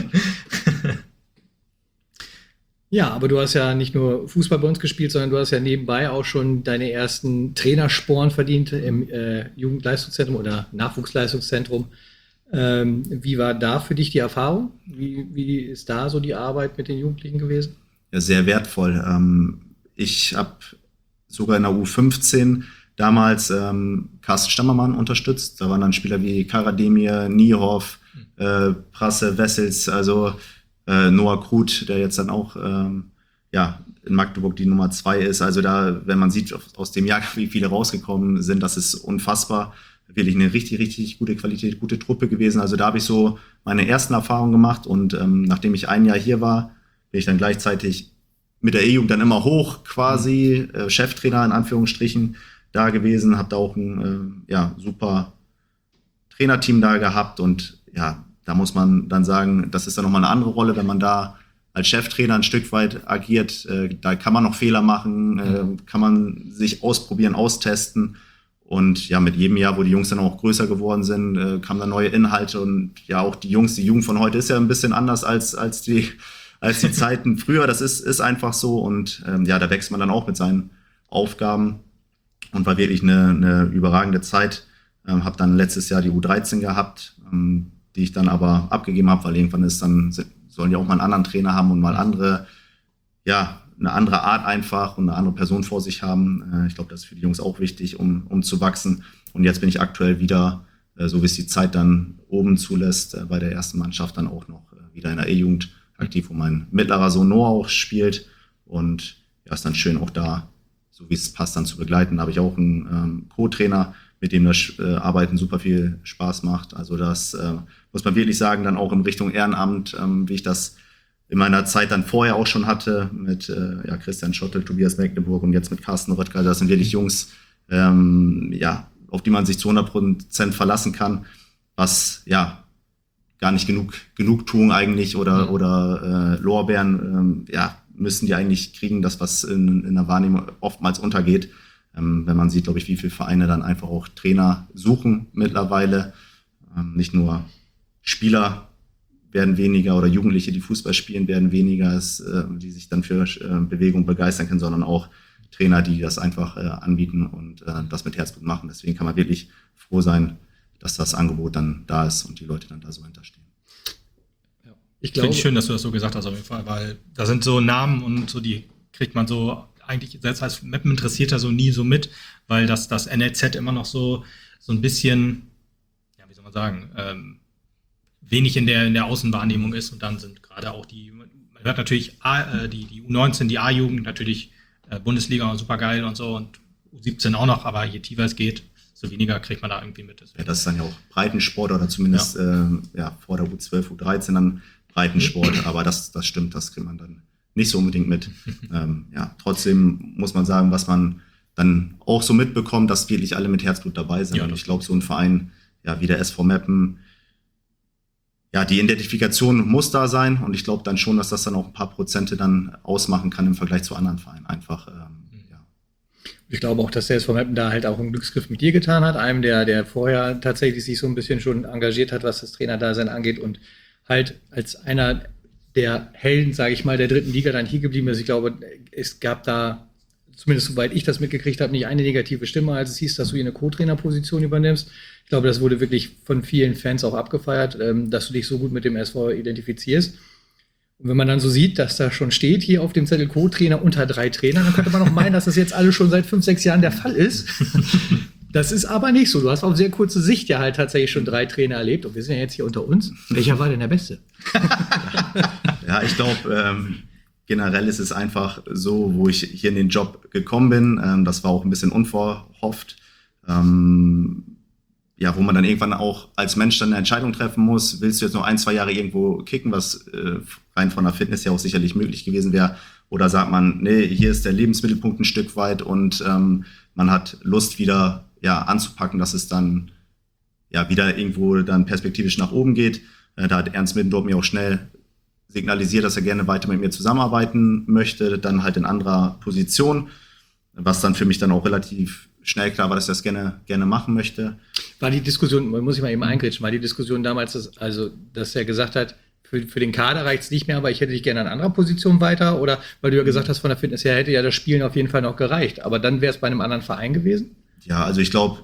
Ja, aber du hast ja nicht nur Fußball bei uns gespielt, sondern du hast ja nebenbei auch schon deine ersten Trainersporen verdient im Jugendleistungszentrum oder Nachwuchsleistungszentrum. Wie war da für dich die Erfahrung? Wie ist da so die Arbeit mit den Jugendlichen gewesen? Ja, sehr wertvoll. Ich habe sogar in der U15 damals Carsten Stammermann unterstützt. Da waren dann Spieler wie Karademir, Niehoff, Prasse, Wessels, also Noah Kruth, der jetzt dann auch in Magdeburg die Nummer 2 ist. Also da, wenn man sieht aus dem Jahr, wie viele rausgekommen sind, das ist unfassbar. Wirklich eine richtig, richtig gute Qualität, gute Truppe gewesen. Also da habe ich so meine ersten Erfahrungen gemacht und nachdem ich ein Jahr hier war, bin ich dann gleichzeitig mit der E-Jugend dann immer hoch quasi, Cheftrainer in Anführungsstrichen da gewesen, habe da auch ein super Trainerteam da gehabt und da muss man dann sagen, das ist dann nochmal eine andere Rolle, wenn man da als Cheftrainer ein Stück weit agiert, da kann man noch Fehler machen, kann man sich ausprobieren, austesten und mit jedem Jahr, wo die Jungs dann auch größer geworden sind, kamen dann neue Inhalte und auch die Jugend von heute ist ja ein bisschen anders als die Zeiten früher, das ist einfach so und da wächst man dann auch mit seinen Aufgaben und war wirklich eine überragende Zeit. Habe dann letztes Jahr die U13 gehabt, die ich dann aber abgegeben habe, weil irgendwann sollen ja auch mal einen anderen Trainer haben und mal eine andere Art einfach und eine andere Person vor sich haben. Ich glaube, das ist für die Jungs auch wichtig, um zu wachsen. Und jetzt bin ich aktuell wieder, so wie es die Zeit dann oben zulässt, bei der ersten Mannschaft dann auch noch wieder in der E-Jugend aktiv, wo mein mittlerer Sohn Noah auch spielt und ist dann schön auch da, so wie es passt, dann zu begleiten. Da habe ich auch einen Co-Trainer, mit dem das Arbeiten super viel Spaß macht. Also das muss man wirklich sagen, dann auch in Richtung Ehrenamt, wie ich das in meiner Zeit dann vorher auch schon hatte, mit Christian Schottel, Tobias Mecklenburg und jetzt mit Carsten Röttger. Das sind wirklich Jungs, auf die man sich zu 100% verlassen kann, was gar nicht Genugtuung eigentlich oder Lorbeeren müssen die eigentlich kriegen, das was in der Wahrnehmung oftmals untergeht. Wenn man sieht, glaube ich, wie viele Vereine dann einfach auch Trainer suchen mittlerweile. Nicht nur Spieler werden weniger oder Jugendliche, die Fußball spielen, werden weniger, die sich dann für Bewegung begeistern können, sondern auch Trainer, die das einfach anbieten und das mit Herzblut machen. Deswegen kann man wirklich froh sein, dass das Angebot dann da ist und die Leute dann da so hinterstehen. Ich finde es schön, dass du das so gesagt hast auf jeden Fall, weil da sind so Namen und so, die kriegt man so eigentlich selbst als Mappen-Interessierter so nie so mit, weil das NLZ immer noch so ein bisschen, ja, wie soll man sagen, wenig in der Außenwahrnehmung ist und dann sind gerade auch man hört natürlich die U19, die A-Jugend, natürlich Bundesliga super geil und so und U17 auch noch, aber je tiefer es geht, so weniger kriegt man da irgendwie mit. Ja, das ist dann ja auch Breitensport oder zumindest vor der U12, U13 dann Breitensport, aber das stimmt, das kriegt man dann nicht so unbedingt mit. Trotzdem muss man sagen, was man dann auch so mitbekommt, dass wirklich alle mit Herzblut dabei sind. Ja, und ich glaube, so ein Verein wie der SV Meppen, die Identifikation muss da sein und ich glaube dann schon, dass das dann auch ein paar Prozente dann ausmachen kann im Vergleich zu anderen Vereinen. Einfach, Ich glaube auch, dass der SV Meppen da halt auch einen Glücksgriff mit dir getan hat, einem, der vorher tatsächlich sich so ein bisschen schon engagiert hat, was das Trainerdasein angeht und halt als einer der Helden, sage ich mal, der dritten Liga dann hier geblieben ist. Ich glaube, es gab da, zumindest soweit ich das mitgekriegt habe, nicht eine negative Stimme, als es hieß, dass du hier eine Co-Trainer-Position übernimmst. Ich glaube, das wurde wirklich von vielen Fans auch abgefeiert, dass du dich so gut mit dem SV identifizierst. Und wenn man dann so sieht, dass da schon steht, hier auf dem Zettel Co-Trainer unter 3 Trainern, dann könnte man auch meinen, dass das jetzt alles schon seit 5, 6 Jahren der Fall ist. Das ist aber nicht so. Du hast auf sehr kurze Sicht ja halt tatsächlich schon 3 Trainer erlebt. Und wir sind ja jetzt hier unter uns. Welcher war denn der Beste? Ja, ich glaube, generell ist es einfach so, wo ich hier in den Job gekommen bin. Das war auch ein bisschen unverhofft. Wo man dann irgendwann auch als Mensch dann eine Entscheidung treffen muss. Willst du jetzt noch 1, 2 Jahre irgendwo kicken, was rein von der Fitness ja auch sicherlich möglich gewesen wäre? Oder sagt man, nee, hier ist der Lebensmittelpunkt ein Stück weit und man hat Lust wieder anzupacken, dass es dann wieder irgendwo dann perspektivisch nach oben geht. Da hat Ernst Middendorf mir auch schnell signalisiert, dass er gerne weiter mit mir zusammenarbeiten möchte, dann halt in anderer Position, was dann für mich dann auch relativ schnell klar war, dass er das gerne machen möchte. War die Diskussion, muss ich mal eben eingrätschen, war die Diskussion damals, dass er gesagt hat, für den Kader reicht es nicht mehr, aber ich hätte dich gerne an anderer Position weiter? Oder weil du ja gesagt hast, von der Fitness her hätte ja das Spielen auf jeden Fall noch gereicht, aber dann wäre es bei einem anderen Verein gewesen? Ja, also ich glaube,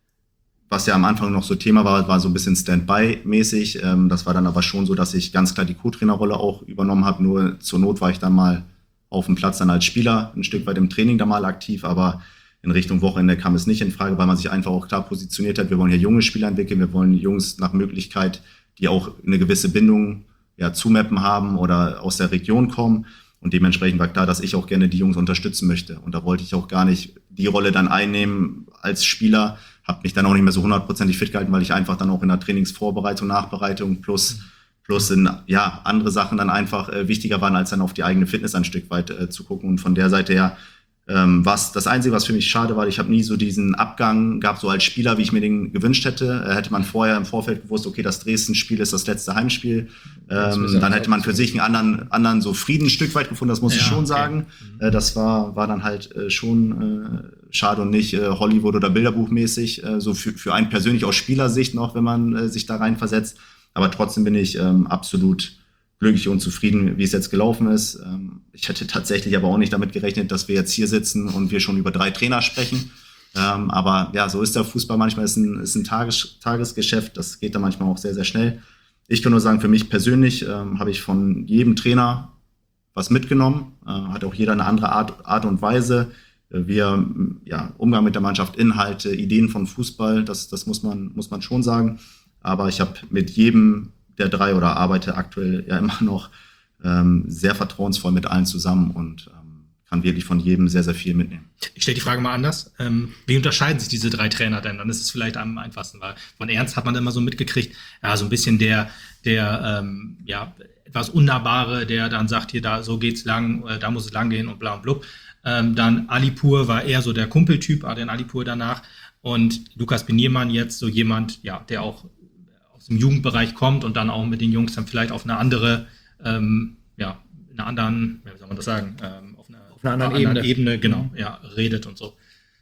was ja am Anfang noch so Thema war so ein bisschen Standby-mäßig. Das war dann aber schon so, dass ich ganz klar die Co-Trainerrolle auch übernommen habe. Nur zur Not war ich dann mal auf dem Platz dann als Spieler, ein Stück weit im Training da mal aktiv, aber in Richtung Wochenende kam es nicht in Frage, weil man sich einfach auch klar positioniert hat. Wir wollen hier junge Spieler entwickeln, wir wollen Jungs nach Möglichkeit, die auch eine gewisse Bindung zu Meppen haben oder aus der Region kommen. Und dementsprechend war klar, dass ich auch gerne die Jungs unterstützen möchte. Und da wollte ich auch gar nicht die Rolle dann einnehmen als Spieler, habe mich dann auch nicht mehr so 100% fit gehalten, weil ich einfach dann auch in der Trainingsvorbereitung, Nachbereitung plus in andere Sachen dann einfach wichtiger waren, als dann auf die eigene Fitness ein Stück weit zu gucken. Und von der Seite her was das Einzige, was für mich schade war, ich habe nie so diesen Abgang gehabt, so als Spieler, wie ich mir den gewünscht hätte. Hätte man vorher im Vorfeld gewusst, okay, das Dresden-Spiel ist das letzte Heimspiel, dann hätte man für sich einen anderen so Frieden ein Stück weit gefunden, das muss ich schon sagen. Das war dann halt schon schade und nicht Hollywood- oder Bilderbuchmäßig, so für einen persönlich aus Spielersicht noch, wenn man sich da reinversetzt. Aber trotzdem bin ich absolut glücklich und zufrieden, wie es jetzt gelaufen ist. Ich hätte tatsächlich aber auch nicht damit gerechnet, dass wir jetzt hier sitzen und wir schon über 3 Trainer sprechen. Aber ja, so ist der Fußball manchmal, ist ein Tagesgeschäft, das geht da manchmal auch sehr, sehr schnell. Ich kann nur sagen, für mich persönlich habe ich von jedem Trainer was mitgenommen, hat auch jeder eine andere Art und Weise. Umgang mit der Mannschaft, Inhalte, Ideen von Fußball, das muss man schon sagen. Aber ich habe mit jedem der 3 oder arbeite aktuell ja immer noch sehr vertrauensvoll mit allen zusammen und kann wirklich von jedem sehr, sehr viel mitnehmen. Ich stelle die Frage mal anders. Wie unterscheiden sich diese 3 Trainer denn? Dann ist es vielleicht am einfachsten, weil von Ernst hat man immer so mitgekriegt, so ein bisschen der etwas Unnahbare, der dann sagt, hier, da so geht's lang, da muss es lang gehen und bla und blub. Dann Alipur war eher so der Kumpeltyp, Adrian Alipur danach. Und Lukas Beniermann jetzt so jemand, der auch aus dem Jugendbereich kommt und dann auch mit den Jungs dann vielleicht auf eine andere, wie soll man das sagen, auf einer anderen Ebene genau, redet und so.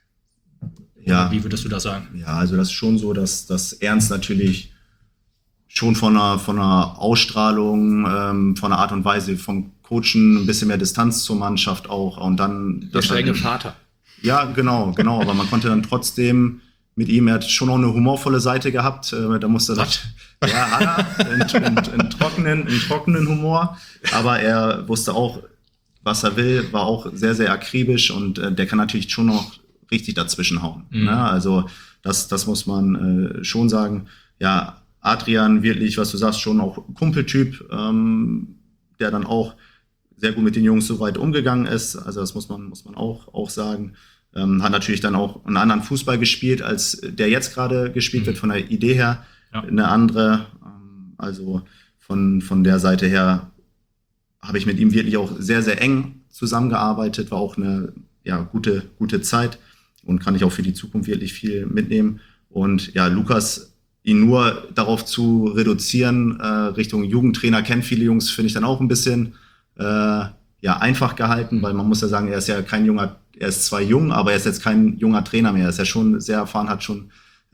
Oder wie würdest du das sagen? Ja, also das ist schon so, dass Ernst natürlich schon von einer Ausstrahlung, von einer Art und Weise, vom coachen, ein bisschen mehr Distanz zur Mannschaft auch und dann... Der strenge Vater. Ja, genau, aber man konnte dann trotzdem mit ihm, er hat schon auch eine humorvolle Seite gehabt, da musste das... Ja, hat er, einen trockenen Humor, aber er wusste auch, was er will, war auch sehr, sehr akribisch und der kann natürlich schon noch richtig dazwischen hauen. Ne? Also das muss man schon sagen. Ja, Adrian wirklich, was du sagst, schon auch Kumpeltyp, der dann auch sehr gut mit den Jungs so weit umgegangen ist. Also das muss man auch sagen. Hat natürlich dann auch einen anderen Fußball gespielt, als der jetzt gerade gespielt wird, von der Idee her. Ja. Eine andere, also von der Seite her habe ich mit ihm wirklich auch sehr, sehr eng zusammengearbeitet, war auch eine gute Zeit und kann ich auch für die Zukunft wirklich viel mitnehmen. Und ja, Lukas, ihn nur darauf zu reduzieren, Richtung Jugendtrainer, kennt viele Jungs, finde ich dann auch ein bisschen einfach gehalten, weil man muss ja sagen, er ist ja er ist zwar jung, aber er ist jetzt kein junger Trainer mehr, er ist ja schon sehr erfahren, hat schon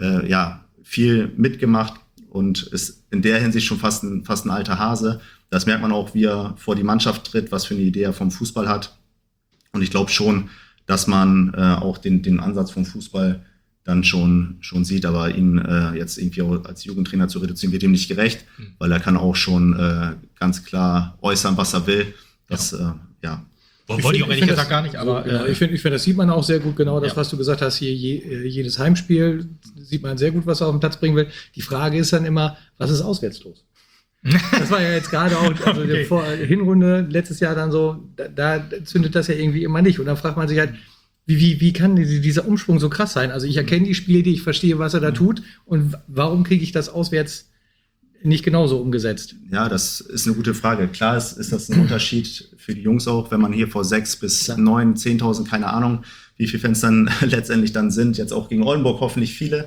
viel mitgemacht und ist in der Hinsicht schon fast ein alter Hase. Das merkt man auch, wie er vor die Mannschaft tritt, was für eine Idee er vom Fußball hat. Und ich glaube schon, dass man auch den Ansatz vom Fußball dann schon sieht, aber ihn jetzt irgendwie auch als Jugendtrainer zu reduzieren, wird ihm nicht gerecht, weil er kann auch schon ganz klar äußern, was er will. Das, wollte ich auch ehrlich gesagt gar nicht, aber genau, ich finde, das sieht man auch sehr gut, genau das, was du gesagt hast, hier jedes Heimspiel sieht man sehr gut, was er auf den Platz bringen will. Die Frage ist dann immer, was ist auswärts los? Das war ja jetzt gerade auch, also okay. Hinrunde, letztes Jahr dann so, da zündet das ja irgendwie immer nicht. Und dann fragt man sich halt, wie kann dieser Umschwung so krass sein? Also ich erkenne die Spiele, ich verstehe, was er da tut. Und warum kriege ich das auswärts nicht genauso umgesetzt? Ja, das ist eine gute Frage. Klar ist das ein Unterschied für die Jungs auch, wenn man hier vor 6.000 bis 9.000, 10.000, keine Ahnung, wie viele Fans dann letztendlich dann sind. Jetzt auch gegen Oldenburg hoffentlich viele.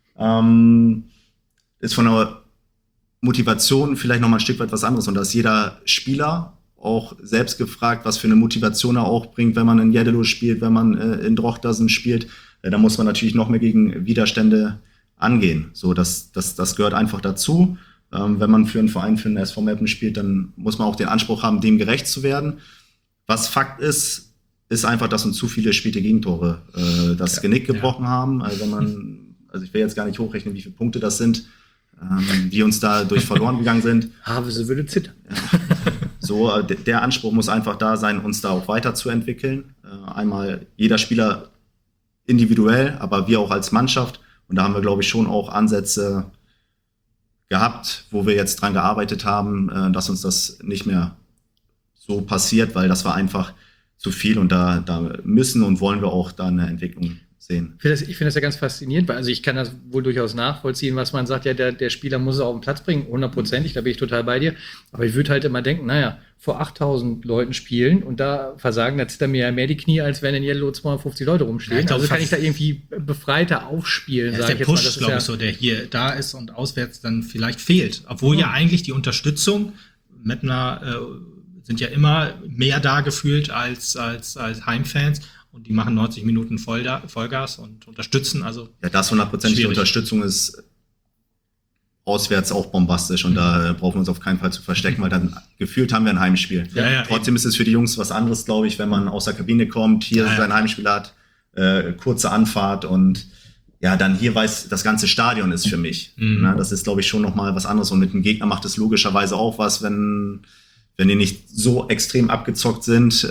Ist von der Motivation vielleicht noch mal ein Stück weit was anderes. Und da ist jeder Spieler auch selbst gefragt, was für eine Motivation er auch bringt, wenn man in Jeddelo spielt, wenn man in Drochtersen spielt. Da muss man natürlich noch mehr gegen Widerstände angehen. So, das gehört einfach dazu. Wenn man für einen Verein, für den SV Meppen spielt, dann muss man auch den Anspruch haben, dem gerecht zu werden. Was Fakt ist einfach, dass uns zu viele spielte Gegentore das Genick gebrochen haben. Also ich will jetzt gar nicht hochrechnen, wie viele Punkte das sind, die uns dadurch verloren gegangen sind. Havese würde zittern. So, der Anspruch muss einfach da sein, uns da auch weiterzuentwickeln. Einmal jeder Spieler individuell, aber wir auch als Mannschaft. Und da haben wir, glaube ich, schon auch Ansätze gehabt, wo wir jetzt dran gearbeitet haben, dass uns das nicht mehr so passiert, weil das war einfach zu viel und da müssen und wollen wir auch da eine Entwicklung sehen. Ich finde das ja ganz faszinierend, weil also ich kann das wohl durchaus nachvollziehen, was man sagt, ja, der Spieler muss es auf den Platz bringen, 100%, da bin ich total bei dir. Aber ich würde halt immer denken, naja, vor 8.000 Leuten spielen und da versagen, da zittern mir ja mehr die Knie, als wenn in Jeddelo 250 Leute rumstehen. Ja, also kann ich da irgendwie befreiter aufspielen, sage ich jetzt mal. Das ist der Push, glaube ich, so, der hier da ist und auswärts dann vielleicht fehlt. Obwohl ja eigentlich die Unterstützung, Mettner sind ja immer mehr da gefühlt als Heimfans. Und die machen 90 Minuten Vollgas und unterstützen. Also ja, das 100%ige Unterstützung ist auswärts auch bombastisch. Und da brauchen wir uns auf keinen Fall zu verstecken, weil dann gefühlt haben wir ein Heimspiel. Ja, trotzdem ist es für die Jungs was anderes, glaube ich, wenn man aus der Kabine kommt, hier sein Heimspiel hat, kurze Anfahrt und ja, dann hier weiß, das ganze Stadion ist für mich. Na, das ist, glaube ich, schon nochmal was anderes. Und mit dem Gegner macht es logischerweise auch was, wenn die nicht so extrem abgezockt sind.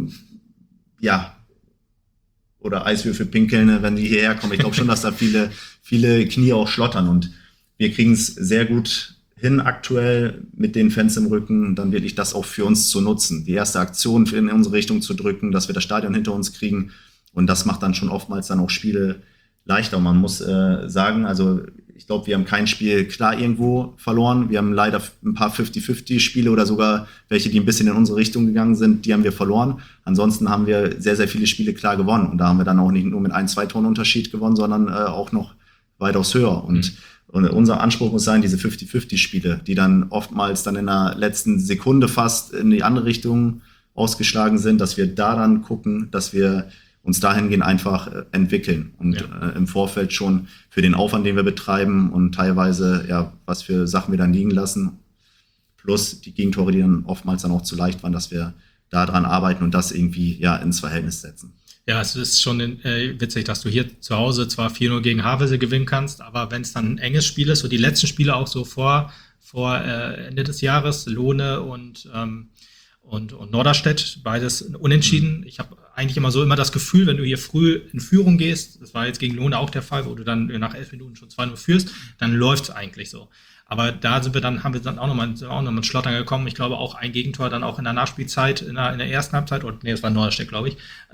Oder Eiswürfel pinkeln, wenn die hierher kommen. Ich glaube schon, dass da viele Knie auch schlottern. Und wir kriegen es sehr gut hin aktuell mit den Fans im Rücken, dann wirklich das auch für uns zu nutzen. Die erste Aktion in unsere Richtung zu drücken, dass wir das Stadion hinter uns kriegen. Und das macht dann schon oftmals dann auch Spiele leichter. Und man muss sagen, also ich glaube, wir haben kein Spiel klar irgendwo verloren. Wir haben leider ein paar 50-50-Spiele oder sogar welche, die ein bisschen in unsere Richtung gegangen sind, die haben wir verloren. Ansonsten haben wir sehr, sehr viele Spiele klar gewonnen. Und da haben wir dann auch nicht nur mit 1-2 Toren Unterschied gewonnen, sondern auch noch weitaus höher. Und unser Anspruch muss sein, diese 50-50-Spiele, die dann oftmals dann in der letzten Sekunde fast in die andere Richtung ausgeschlagen sind, dass wir da dann gucken, dass wir uns dahingehend einfach entwickeln und im Vorfeld schon für den Aufwand, den wir betreiben und teilweise, ja, was für Sachen wir dann liegen lassen, plus die Gegentore, die dann oftmals dann auch zu leicht waren, dass wir da dran arbeiten und das irgendwie ins Verhältnis setzen. Ja, es ist schon witzig, dass du hier zu Hause zwar 4-0 gegen Havelse gewinnen kannst, aber wenn es dann ein enges Spiel ist, so die letzten Spiele auch so vor Ende des Jahres, Lohne und Norderstedt, beides unentschieden. Ich habe eigentlich immer das Gefühl, wenn du hier früh in Führung gehst, das war jetzt gegen Lohne auch der Fall, wo du dann nach 11 Minuten schon 2-0 führst, dann läuft es eigentlich so. Aber da haben wir dann auch nochmal ins Schlottern gekommen. Ich glaube auch ein Gegentor dann auch in der Nachspielzeit, in der ersten Halbzeit, das war Norderstedt, glaube ich.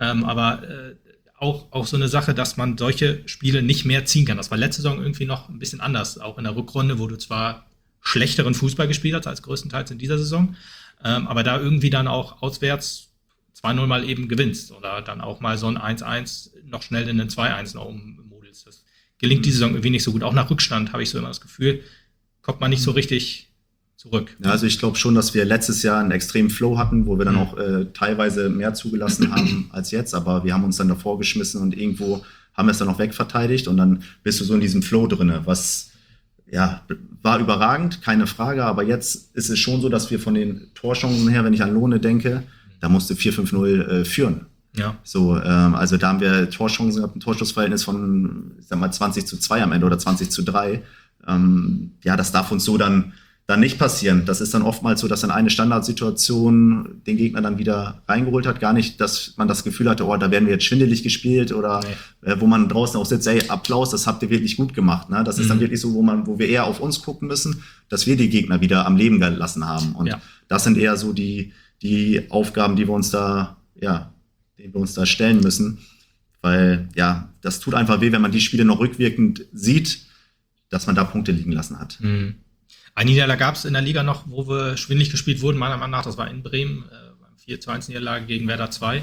Auch so eine Sache, dass man solche Spiele nicht mehr ziehen kann. Das war letzte Saison irgendwie noch ein bisschen anders. Auch in der Rückrunde, wo du zwar schlechteren Fußball gespielt hast als größtenteils in dieser Saison, aber da irgendwie dann auch auswärts 2-0 mal eben gewinnst oder dann auch mal so ein 1-1 noch schnell in den 2-1 noch ummodelst. Das gelingt diese Saison irgendwie nicht so gut. Auch nach Rückstand habe ich so immer das Gefühl, kommt man nicht so richtig zurück. Ja, also ich glaube schon, dass wir letztes Jahr einen extremen Flow hatten, wo wir dann auch teilweise mehr zugelassen haben als jetzt, aber wir haben uns dann davor geschmissen und irgendwo haben wir es dann noch wegverteidigt und dann bist du so in diesem Flow drinne, was war überragend, keine Frage, aber jetzt ist es schon so, dass wir von den Torchancen her, wenn ich an Lohne denke, da musste 4-5-0 führen. Ja. So, also da haben wir Torchancen gehabt, ein Torschussverhältnis von, ich sag mal, 20:2 am Ende oder 20:3. Das darf uns so dann nicht passieren. Das ist dann oftmals so, dass dann eine Standardsituation den Gegner dann wieder reingeholt hat. Gar nicht, dass man das Gefühl hatte, da werden wir jetzt schwindelig gespielt oder wo man draußen auch sitzt, Applaus, das habt ihr wirklich gut gemacht. Ne? Das ist dann wirklich so, wo wir eher auf uns gucken müssen, dass wir die Gegner wieder am Leben gelassen haben. Und das sind eher so die Aufgaben, die wir uns da, denen wir uns da stellen müssen. Weil, das tut einfach weh, wenn man die Spiele noch rückwirkend sieht, dass man da Punkte liegen lassen hat. Mhm. Eine Niederlage gab es in der Liga noch, wo wir schwindelig gespielt wurden, meiner Meinung nach, das war in Bremen, beim 4-2-Niederlage gegen Werder 2.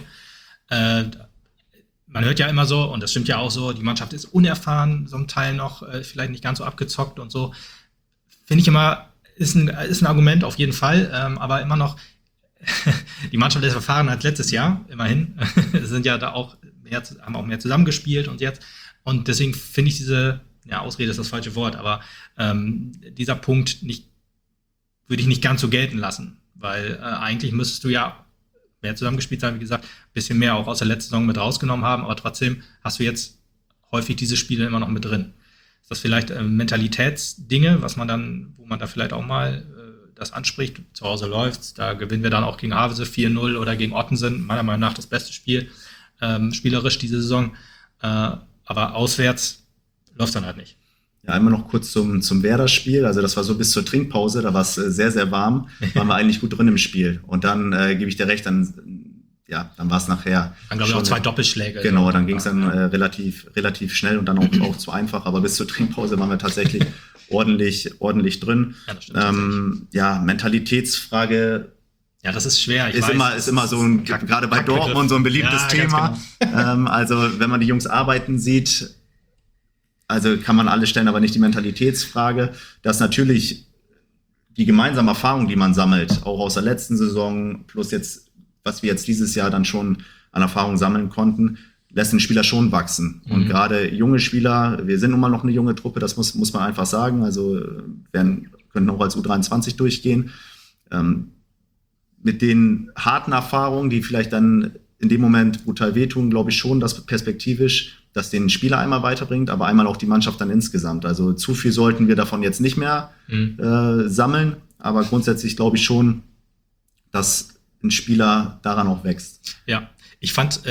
Man hört ja immer so, und das stimmt ja auch so, die Mannschaft ist unerfahren, so ein Teil noch, vielleicht nicht ganz so abgezockt und so. Finde ich immer, ist ein Argument auf jeden Fall, aber immer noch, die Mannschaft ist erfahren als letztes Jahr, immerhin. Sind ja da auch haben auch mehr zusammengespielt und jetzt. Und deswegen finde ich diese, Ausrede ist das falsche Wort, aber dieser Punkt würde ich nicht ganz so gelten lassen, weil eigentlich müsstest du ja mehr zusammengespielt sein, wie gesagt, ein bisschen mehr auch aus der letzten Saison mit rausgenommen haben, aber trotzdem hast du jetzt häufig diese Spiele immer noch mit drin. Ist das vielleicht Mentalitätsdinge, wo man da vielleicht auch mal das anspricht, zu Hause läuft's, da gewinnen wir dann auch gegen Havelse 4-0 oder gegen Ottensen, meiner Meinung nach das beste Spiel, spielerisch diese Saison, aber auswärts läuft dann halt nicht. Ja, einmal noch kurz zum Werder-Spiel. Also das war so bis zur Trinkpause, da war es sehr, sehr warm. Waren wir eigentlich gut drin im Spiel. Und dann gebe ich dir recht, dann war es nachher. Dann glaube ich auch 2 Doppelschläge. Genau, dann ging es dann relativ schnell und dann auch zu einfach. Aber bis zur Trinkpause waren wir tatsächlich ordentlich drin. Ja, das stimmt, Mentalitätsfrage. Ja, das ist schwer. Ist immer so gerade bei Dortmund so ein beliebtes Thema. Genau. Also wenn man die Jungs arbeiten sieht, also kann man alles stellen, aber nicht die Mentalitätsfrage, dass natürlich die gemeinsame Erfahrung, die man sammelt, auch aus der letzten Saison, plus jetzt, was wir jetzt dieses Jahr dann schon an Erfahrung sammeln konnten, lässt den Spieler schon wachsen. Und gerade junge Spieler, wir sind nun mal noch eine junge Truppe, das muss man einfach sagen, also können auch als U23 durchgehen. Mit den harten Erfahrungen, die vielleicht dann in dem Moment brutal wehtun, glaube ich schon, dass perspektivisch das den Spieler einmal weiterbringt, aber einmal auch die Mannschaft dann insgesamt. Also zu viel sollten wir davon jetzt nicht mehr sammeln, aber grundsätzlich glaube ich schon, dass ein Spieler daran auch wächst. Ja, ich fand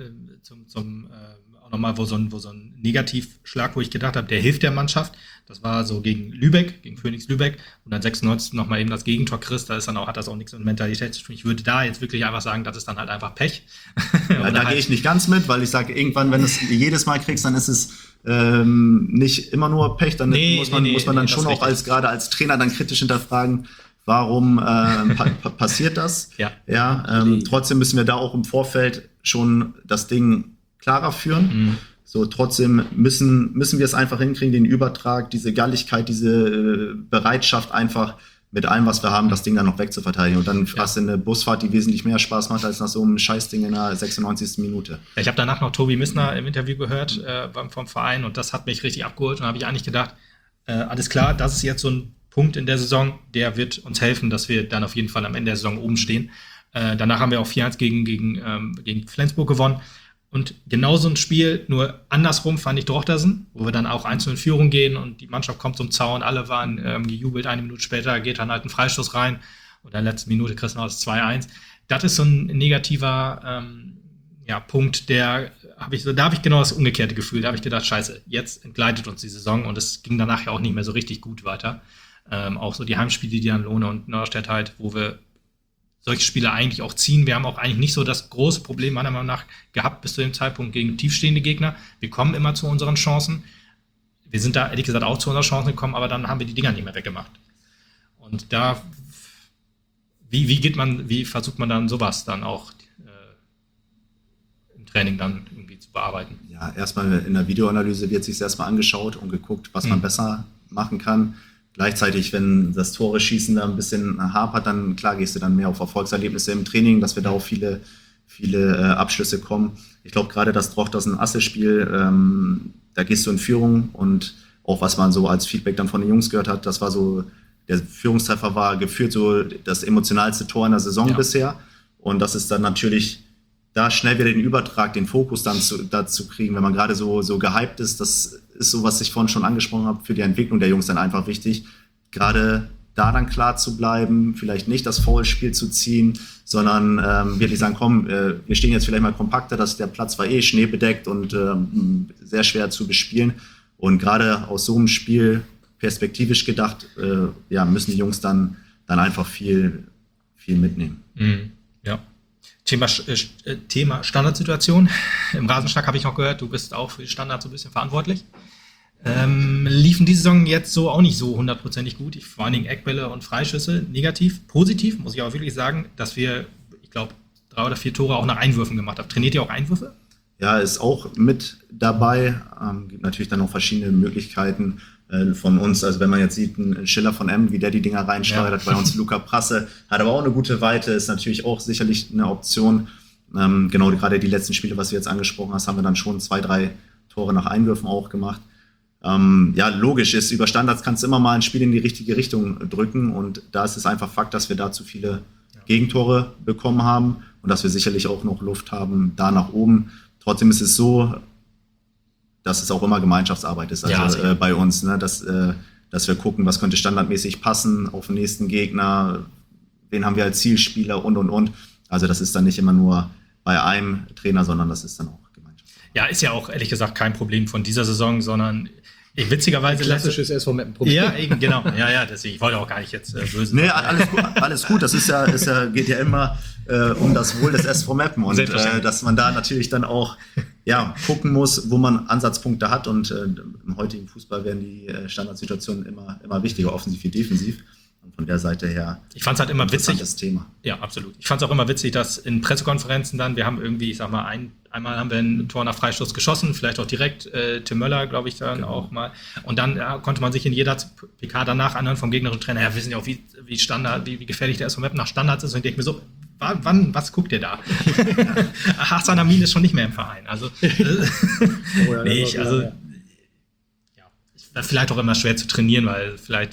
auch nochmal, wo so ein Negativschlag, wo ich gedacht habe, der hilft der Mannschaft. Das war so gegen Phoenix Lübeck und dann 96 nochmal eben das Gegentor kriegst, hat das auch nichts mit Mentalität zu tun. Ich würde da jetzt wirklich einfach sagen, das ist dann halt einfach Pech. Ja, da gehe ich nicht ganz mit, weil ich sage, irgendwann, wenn du es jedes Mal kriegst, dann ist es nicht immer nur Pech, dann muss man dann schon auch gerade als Trainer dann kritisch hinterfragen, warum passiert das? Trotzdem müssen wir da auch im Vorfeld schon das Ding klarer führen. So, trotzdem müssen wir es einfach hinkriegen, den Übertrag, diese Galligkeit, diese Bereitschaft einfach mit allem, was wir haben, das Ding dann noch wegzuverteidigen. Und dann hast du eine Busfahrt, die wesentlich mehr Spaß macht, als nach so einem Scheißding in der 96. Minute. Ich habe danach noch Tobi Missner im Interview gehört vom Verein und das hat mich richtig abgeholt. Und habe ich eigentlich gedacht, alles klar, das ist jetzt so ein Punkt in der Saison, der wird uns helfen, dass wir dann auf jeden Fall am Ende der Saison oben stehen. Danach haben wir auch 4-1 gegen Flensburg gewonnen. Und genauso ein Spiel, nur andersrum fand ich Drochtersen, wo wir dann auch 1-0 in Führung gehen und die Mannschaft kommt zum Zaun, alle waren gejubelt, 1 Minute später geht dann halt ein Freistoß rein und in der letzten Minute kriegst du noch das 2-1. Das ist so ein negativer Punkt, da habe ich genau das umgekehrte Gefühl. Da habe ich gedacht, scheiße, jetzt entgleitet uns die Saison und es ging danach ja auch nicht mehr so richtig gut weiter. Auch so die Heimspiele, die an Lohne und Norderstedt halt, wo wir solche Spiele eigentlich auch ziehen. Wir haben auch eigentlich nicht so das große Problem meiner Meinung nach gehabt bis zu dem Zeitpunkt gegen tiefstehende Gegner. Wir kommen immer zu unseren Chancen. Wir sind da ehrlich gesagt auch zu unseren Chancen gekommen, aber dann haben wir die Dinger nicht mehr weggemacht. Und da, wie versucht man dann sowas dann auch im Training dann irgendwie zu bearbeiten? Ja, erstmal in der Videoanalyse wird sich erstmal angeschaut und geguckt, was man besser machen kann. Gleichzeitig, wenn das Tore-Schießen da ein bisschen hapert, dann klar gehst du dann mehr auf Erfolgserlebnisse im Training, dass wir da auf viele Abschlüsse kommen. Ich glaube, gerade das Drochtersen-Asse-Spiel, da gehst du in Führung und auch was man so als Feedback dann von den Jungs gehört hat, das war so, der Führungstreffer war gefühlt so das emotionalste Tor in der Saison bisher. Und das ist dann natürlich da schnell wieder den Übertrag, den Fokus dann dazu kriegen, wenn man gerade so gehypt ist. Das ist so, was ich vorhin schon angesprochen habe, für die Entwicklung der Jungs dann einfach wichtig. Gerade da dann klar zu bleiben, vielleicht nicht das Foulspiel zu ziehen, sondern wirklich sagen, komm, wir stehen jetzt vielleicht mal kompakter, dass der Platz war schneebedeckt und sehr schwer zu bespielen. Und gerade aus so einem Spiel perspektivisch gedacht, müssen die Jungs dann einfach viel mitnehmen. Mhm. Ja. Thema Standardsituation. Im Rasenschnack habe ich noch gehört, du bist auch für die Standards so ein bisschen verantwortlich. Liefen die Saison jetzt so auch nicht so hundertprozentig gut. Vor allen Dingen Eckbälle und Freischüsse negativ. Positiv muss ich aber wirklich sagen, dass wir, ich glaube, 3 oder 4 Tore auch nach Einwürfen gemacht haben. Trainiert ihr auch Einwürfe? Ja, ist auch mit dabei. Gibt natürlich dann noch verschiedene Möglichkeiten von uns. Also wenn man jetzt sieht, ein Schiller von M, wie der die Dinger reinsteuert, bei uns Luca Prasse, hat aber auch eine gute Weite, ist natürlich auch sicherlich eine Option. Genau, gerade die letzten Spiele, was du jetzt angesprochen hast, haben wir dann schon 2, 3 Tore nach Einwürfen auch gemacht. Logisch ist, über Standards kannst du immer mal ein Spiel in die richtige Richtung drücken und da ist es einfach Fakt, dass wir da zu viele Gegentore bekommen haben und dass wir sicherlich auch noch Luft haben, da nach oben. Trotzdem ist es so, dass es auch immer Gemeinschaftsarbeit ist, also bei uns, ne? Dass wir gucken, was könnte standardmäßig passen auf den nächsten Gegner, wen haben wir als Zielspieler und. Also das ist dann nicht immer nur bei einem Trainer, sondern das ist dann auch Gemeinschaft. Ja, ist ja auch ehrlich gesagt kein Problem von dieser Saison, sondern witzigerweise... Klassisches SV Meppen-Problem. Ja, eben, genau. Ja, deswegen, ich wollte auch gar nicht jetzt böse. Nee, alles gut. Das geht ja immer um das Wohl des SV Meppen und dass man da natürlich dann auch gucken muss, wo man Ansatzpunkte hat und im heutigen Fußball werden die Standardsituationen immer wichtiger, offensiv wie defensiv. Und von der Seite her, ich fand es halt immer witzig. Das Thema. Ja, absolut. Ich fand es auch immer witzig, dass in Pressekonferenzen dann, wir haben irgendwie, ich sag mal, einmal haben wir ein Tor nach Freistoß geschossen, vielleicht auch direkt, Tim Möller, glaube ich, dann auch mal. Und dann konnte man sich in jeder PK danach anhören vom gegnerischen Trainer, ja, wir wissen ja auch, wie gefährlich der SV Meppen nach Standards ist. Und ich denke mir so, was guckt ihr da? Hassan Amin ist schon nicht mehr im Verein. Also, vielleicht auch immer schwer zu trainieren, weil vielleicht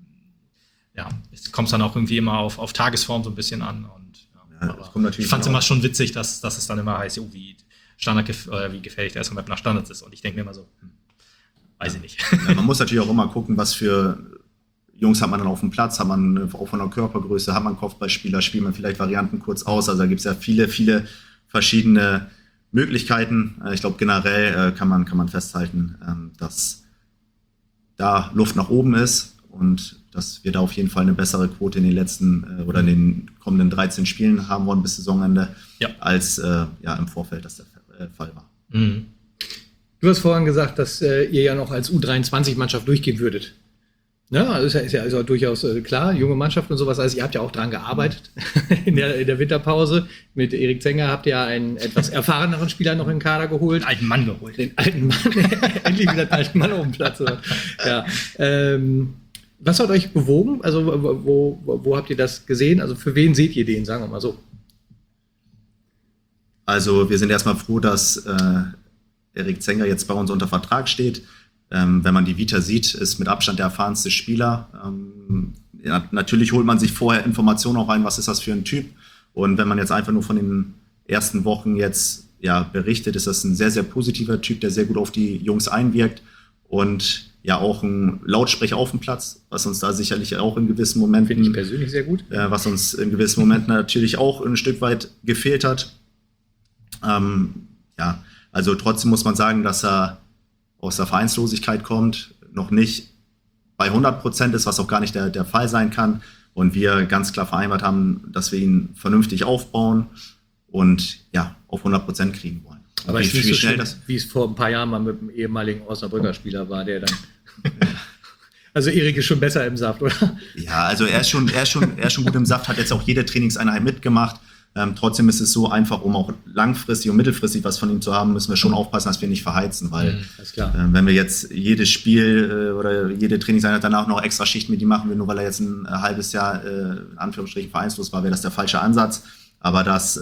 es kommt dann auch irgendwie immer auf Tagesform so ein bisschen an. Und, ich fand es immer schon witzig, dass es dann immer heißt, wie gefährlich der SV Meppen nach Standards ist. Und ich denke mir immer so, weiß ich nicht. Ja, man muss natürlich auch immer gucken, was für Jungs hat man dann auf dem Platz, hat man auch von der Körpergröße, hat man Kopfballspieler, spielt man vielleicht Varianten kurz aus. Also da gibt es ja viele verschiedene Möglichkeiten. Ich glaube, generell kann man festhalten, dass da Luft nach oben ist und dass wir da auf jeden Fall eine bessere Quote in den letzten oder in den kommenden 13 Spielen haben wollen bis Saisonende, als im Vorfeld das der Fall war. Mhm. Du hast vorhin gesagt, dass ihr ja noch als U23-Mannschaft durchgehen würdet. Ne? Also ist ja also durchaus klar, junge Mannschaft und sowas. Also ihr habt ja auch dran gearbeitet in der Winterpause. Mit Erik Zenger habt ihr einen etwas erfahreneren Spieler noch in den Kader geholt. Den alten Mann geholt. Den alten Mann, endlich wieder den alten Mann auf dem Platz. Ja. Was hat euch bewogen? Also wo habt ihr das gesehen? Also für wen seht ihr den, sagen wir mal so? Also wir sind erstmal froh, dass Erik Zenger jetzt bei uns unter Vertrag steht. wenn man die Vita sieht, ist mit Abstand der erfahrenste Spieler. Ja, natürlich holt man sich vorher Informationen auch rein, was ist das für ein Typ. Und wenn man jetzt einfach nur von den ersten Wochen jetzt berichtet, ist das ein sehr, sehr positiver Typ, der sehr gut auf die Jungs einwirkt und ja auch ein Lautsprecher auf dem Platz, was uns da sicherlich auch in gewissen Momenten, finde ich persönlich sehr gut, was uns in gewissen Momenten natürlich auch ein Stück weit gefehlt hat. Also trotzdem muss man sagen, dass er aus der Vereinslosigkeit kommt, noch nicht bei 100% ist, was auch gar nicht der Fall sein kann. Und wir ganz klar vereinbart haben, dass wir ihn vernünftig aufbauen und auf 100% kriegen wollen. Aber es ist nicht so schnell, wie es vor ein paar Jahren mal mit dem ehemaligen Osnabrücker Spieler war, der dann... Also Erik ist schon besser im Saft, oder? Ja, also er ist schon gut im Saft, hat jetzt auch jede Trainingseinheit mitgemacht. Trotzdem ist es so einfach, um auch langfristig und mittelfristig was von ihm zu haben, müssen wir schon aufpassen, dass wir nicht verheizen, weil wenn wir jetzt jedes Spiel oder jede Trainingseinheit danach noch extra Schichten mit ihm machen, nur weil er jetzt ein halbes Jahr in Anführungsstrichen vereinslos war, wäre das der falsche Ansatz. Aber das,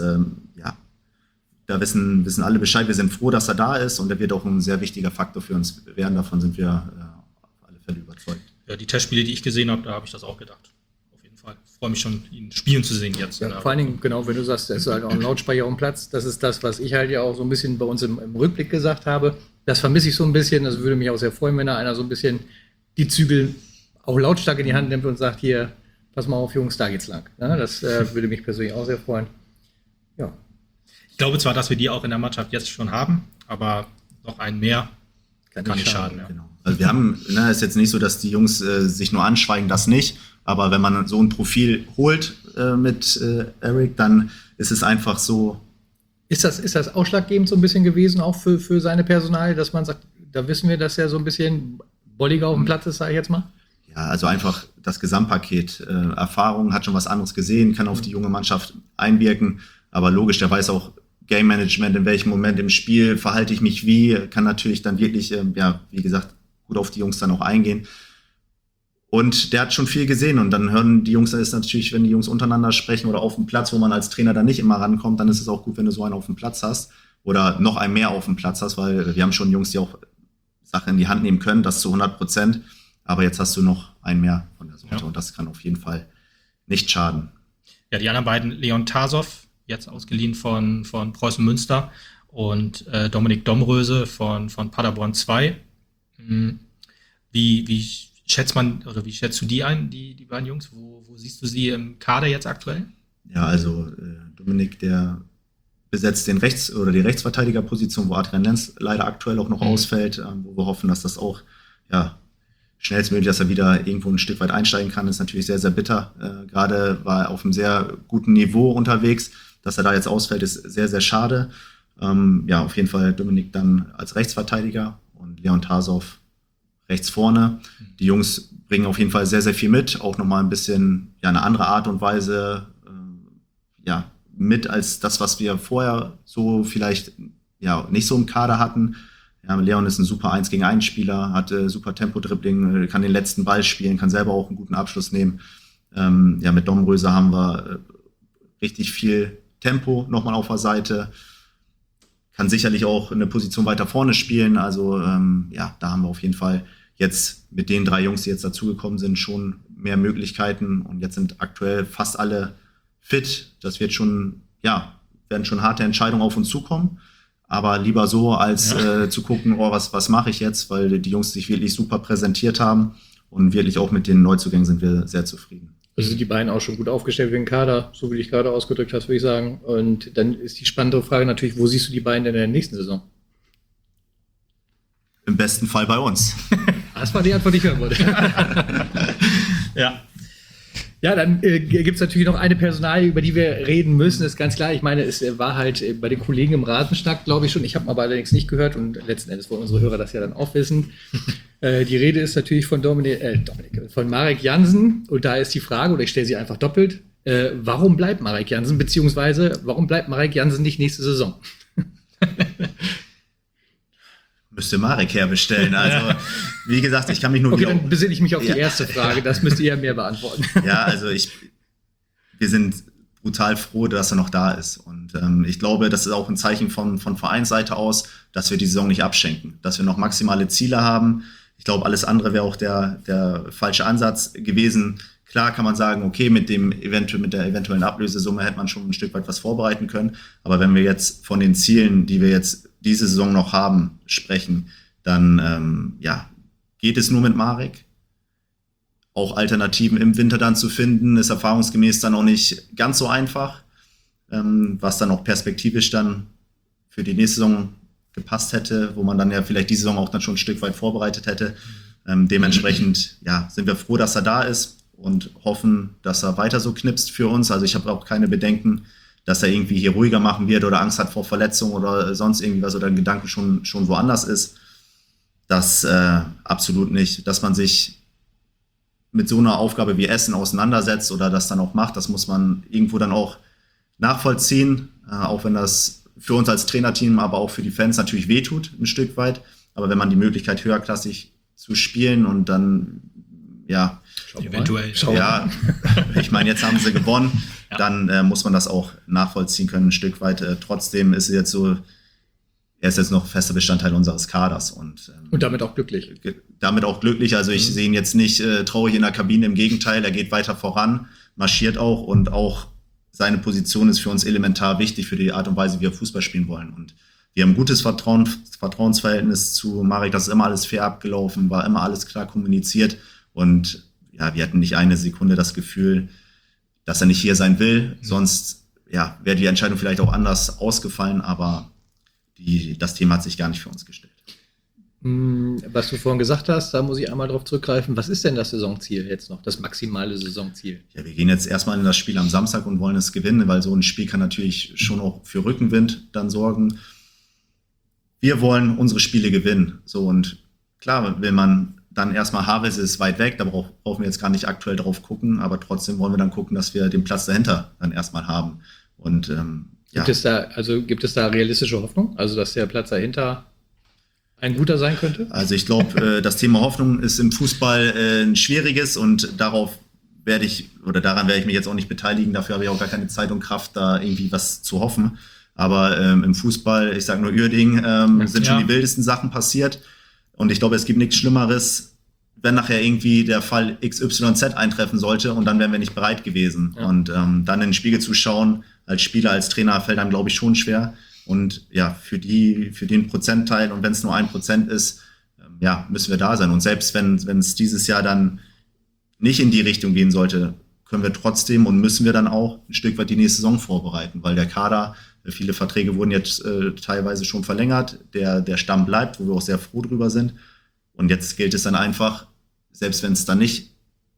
da wissen alle Bescheid. Wir sind froh, dass er da ist und er wird auch ein sehr wichtiger Faktor für uns werden. Davon sind wir auf alle Fälle überzeugt. Ja, die Testspiele, die ich gesehen habe, da habe ich das auch gedacht. Auf jeden Fall. Ich freue mich schon, ihn spielen zu sehen jetzt. Ja, vor allen Dingen, genau, wenn du sagst, da ist halt auch ein Lautsprecher auf dem Platz. Das ist das, was ich halt ja auch so ein bisschen bei uns im Rückblick gesagt habe. Das vermisse ich so ein bisschen. Das würde mich auch sehr freuen, wenn da einer so ein bisschen die Zügel auch lautstark in die Hand nimmt und sagt, hier, pass mal auf, Jungs, da geht's lang. Ja, das würde mich persönlich auch sehr freuen. Ja. Ich glaube zwar, dass wir die auch in der Mannschaft jetzt schon haben, aber noch einen mehr kann nicht schaden. Ja. Genau. Also wir haben, ist jetzt nicht so, dass die Jungs sich nur anschweigen, das nicht. Aber wenn man so ein Profil holt mit Erik, dann ist es einfach so. Ist das ausschlaggebend so ein bisschen gewesen, auch für seine Personal, dass man sagt, da wissen wir, dass er so ein bisschen bolliger auf dem Platz ist, sage ich jetzt mal? Ja, also einfach das Gesamtpaket. Erfahrung, hat schon was anderes gesehen, kann auf die junge Mannschaft einwirken. Aber logisch, der weiß auch Game Management, in welchem Moment im Spiel verhalte ich mich wie, kann natürlich dann wirklich, wie gesagt, gut auf die Jungs dann auch eingehen. Und der hat schon viel gesehen und dann hören die Jungs, das ist natürlich, wenn die Jungs untereinander sprechen oder auf dem Platz, wo man als Trainer dann nicht immer rankommt, dann ist es auch gut, wenn du so einen auf dem Platz hast oder noch einen mehr auf dem Platz hast, weil wir haben schon Jungs, die auch Sachen in die Hand nehmen können, das zu 100%, aber jetzt hast du noch einen mehr von der Sorte und das kann auf jeden Fall nicht schaden. Ja, die anderen beiden, Leon Tasov, jetzt ausgeliehen von Preußen Münster und Dominik Domröse von Paderborn 2. Wie schätzt man, oder wie schätzt du die ein, die beiden Jungs? Wo siehst du sie im Kader jetzt aktuell? Ja, also Dominik, der besetzt die Rechtsverteidigerposition, wo Adrian Lenz leider aktuell auch noch ausfällt, wo wir hoffen, dass das auch schnellstmöglich, dass er wieder irgendwo ein Stück weit einsteigen kann, ist natürlich sehr, sehr bitter. Gerade war er auf einem sehr guten Niveau unterwegs. Dass er da jetzt ausfällt, ist sehr, sehr schade. Auf jeden Fall Dominik dann als Rechtsverteidiger und Leon Tasov rechts vorne. Die Jungs bringen auf jeden Fall sehr, sehr viel mit. Auch nochmal ein bisschen eine andere Art und Weise mit als das, was wir vorher so vielleicht nicht so im Kader hatten. Ja, Leon ist ein super 1-gegen-1-Spieler, hat super Tempo-Dribbling, kann den letzten Ball spielen, kann selber auch einen guten Abschluss nehmen. Mit Domröse haben wir richtig viel Tempo nochmal auf der Seite. Kann sicherlich auch eine Position weiter vorne spielen. Also da haben wir auf jeden Fall jetzt mit den 3 Jungs, die jetzt dazugekommen sind, schon mehr Möglichkeiten. Und jetzt sind aktuell fast alle fit. Das wird schon, werden schon harte Entscheidungen auf uns zukommen. Aber lieber so, als zu gucken, was mache ich jetzt, weil die Jungs sich wirklich super präsentiert haben. Und wirklich auch mit den Neuzugängen sind wir sehr zufrieden. Also sind die beiden auch schon gut aufgestellt für den Kader, so wie du dich gerade ausgedrückt hast, würde ich sagen. Und dann ist die spannende Frage natürlich, wo siehst du die beiden denn in der nächsten Saison? Im besten Fall bei uns. Das war die Antwort, die ich hören wollte. Ja, dann gibt es natürlich noch eine Personalie, über die wir reden müssen, ist ganz klar. Ich meine, es war halt bei den Kollegen im Rasenschnack, glaube ich schon. Ich habe aber allerdings nicht gehört und letzten Endes wollen unsere Hörer das ja dann auch wissen. Die Rede ist natürlich von von Marek Jansen. Und da ist die Frage, oder ich stelle sie einfach doppelt, warum bleibt Marek Jansen, beziehungsweise warum bleibt Marek Jansen nicht nächste Saison? Müsste Marek herbestellen. Also, wie gesagt, ich kann mich nur... Okay, dann besinne ich mich auf die erste Frage. Das müsst ihr ja mehr beantworten. Ja, also wir sind brutal froh, dass er noch da ist. Und ich glaube, das ist auch ein Zeichen von Vereinsseite aus, dass wir die Saison nicht abschenken, dass wir noch maximale Ziele haben. Ich glaube, alles andere wäre auch der falsche Ansatz gewesen. Klar kann man sagen, okay, mit der eventuellen Ablösesumme hätte man schon ein Stück weit was vorbereiten können. Aber wenn wir jetzt von den Zielen, die wir jetzt diese Saison noch haben, sprechen, dann geht es nur mit Marek. Auch Alternativen im Winter dann zu finden, ist erfahrungsgemäß dann auch nicht ganz so einfach, was dann auch perspektivisch dann für die nächste Saison gepasst hätte, wo man dann ja vielleicht die Saison auch dann schon ein Stück weit vorbereitet hätte. Dementsprechend sind wir froh, dass er da ist und hoffen, dass er weiter so knipst für uns. Also ich habe auch keine Bedenken, dass er irgendwie hier ruhiger machen wird oder Angst hat vor Verletzungen oder sonst irgendwas oder ein Gedanke schon woanders ist. Das absolut nicht. Dass man sich mit so einer Aufgabe wie Essen auseinandersetzt oder das dann auch macht, das muss man irgendwo dann auch nachvollziehen, auch wenn das für uns als Trainerteam, aber auch für die Fans natürlich wehtut, ein Stück weit. Aber wenn man die Möglichkeit höherklassig zu spielen und dann, eventuell. Ich meine, jetzt haben sie gewonnen, dann muss man das auch nachvollziehen können, ein Stück weit. Trotzdem ist es jetzt so, er ist jetzt noch fester Bestandteil unseres Kaders. Und damit auch glücklich. Damit auch glücklich. Also ich sehe ihn jetzt nicht traurig in der Kabine. Im Gegenteil, er geht weiter voran, marschiert auch. Und auch seine Position ist für uns elementar wichtig für die Art und Weise, wie wir Fußball spielen wollen. Und wir haben ein gutes Vertrauensverhältnis zu Marek. Das ist immer alles fair abgelaufen, war immer alles klar kommuniziert. Und wir hatten nicht eine Sekunde das Gefühl, dass er nicht hier sein will. Sonst wäre die Entscheidung vielleicht auch anders ausgefallen. Aber das Thema hat sich gar nicht für uns gestellt. Was du vorhin gesagt hast, da muss ich einmal drauf zurückgreifen. Was ist denn das Saisonziel jetzt noch, das maximale Saisonziel? Ja, wir gehen jetzt erstmal in das Spiel am Samstag und wollen es gewinnen, weil so ein Spiel kann natürlich schon auch für Rückenwind dann sorgen. Wir wollen unsere Spiele gewinnen. So, und klar, will man dann erstmal, Havels ist weit weg, da brauchen wir jetzt gar nicht aktuell drauf gucken, aber trotzdem wollen wir dann gucken, dass wir den Platz dahinter dann erstmal haben. Und Gibt es da realistische Hoffnung? Also, dass der Platz dahinter ein guter sein könnte? Also ich glaube, das Thema Hoffnung ist im Fußball ein schwieriges und daran werde ich mich jetzt auch nicht beteiligen. Dafür habe ich auch gar keine Zeit und Kraft, da irgendwie was zu hoffen. Aber im Fußball, ich sage nur Uerdingen, sind schon die wildesten Sachen passiert. Und ich glaube, es gibt nichts Schlimmeres, wenn nachher irgendwie der Fall XYZ eintreffen sollte und dann wären wir nicht bereit gewesen. Ja. Und dann in den Spiegel zu schauen, als Spieler, als Trainer, fällt einem, glaube ich, schon schwer. Und für den Prozentteil, und wenn es nur 1% ist, müssen wir da sein. Und selbst wenn es dieses Jahr dann nicht in die Richtung gehen sollte, können wir trotzdem und müssen wir dann auch ein Stück weit die nächste Saison vorbereiten, weil der Kader, viele Verträge wurden jetzt teilweise schon verlängert, der Stamm bleibt, wo wir auch sehr froh drüber sind. Und jetzt gilt es dann einfach, selbst wenn es dann nicht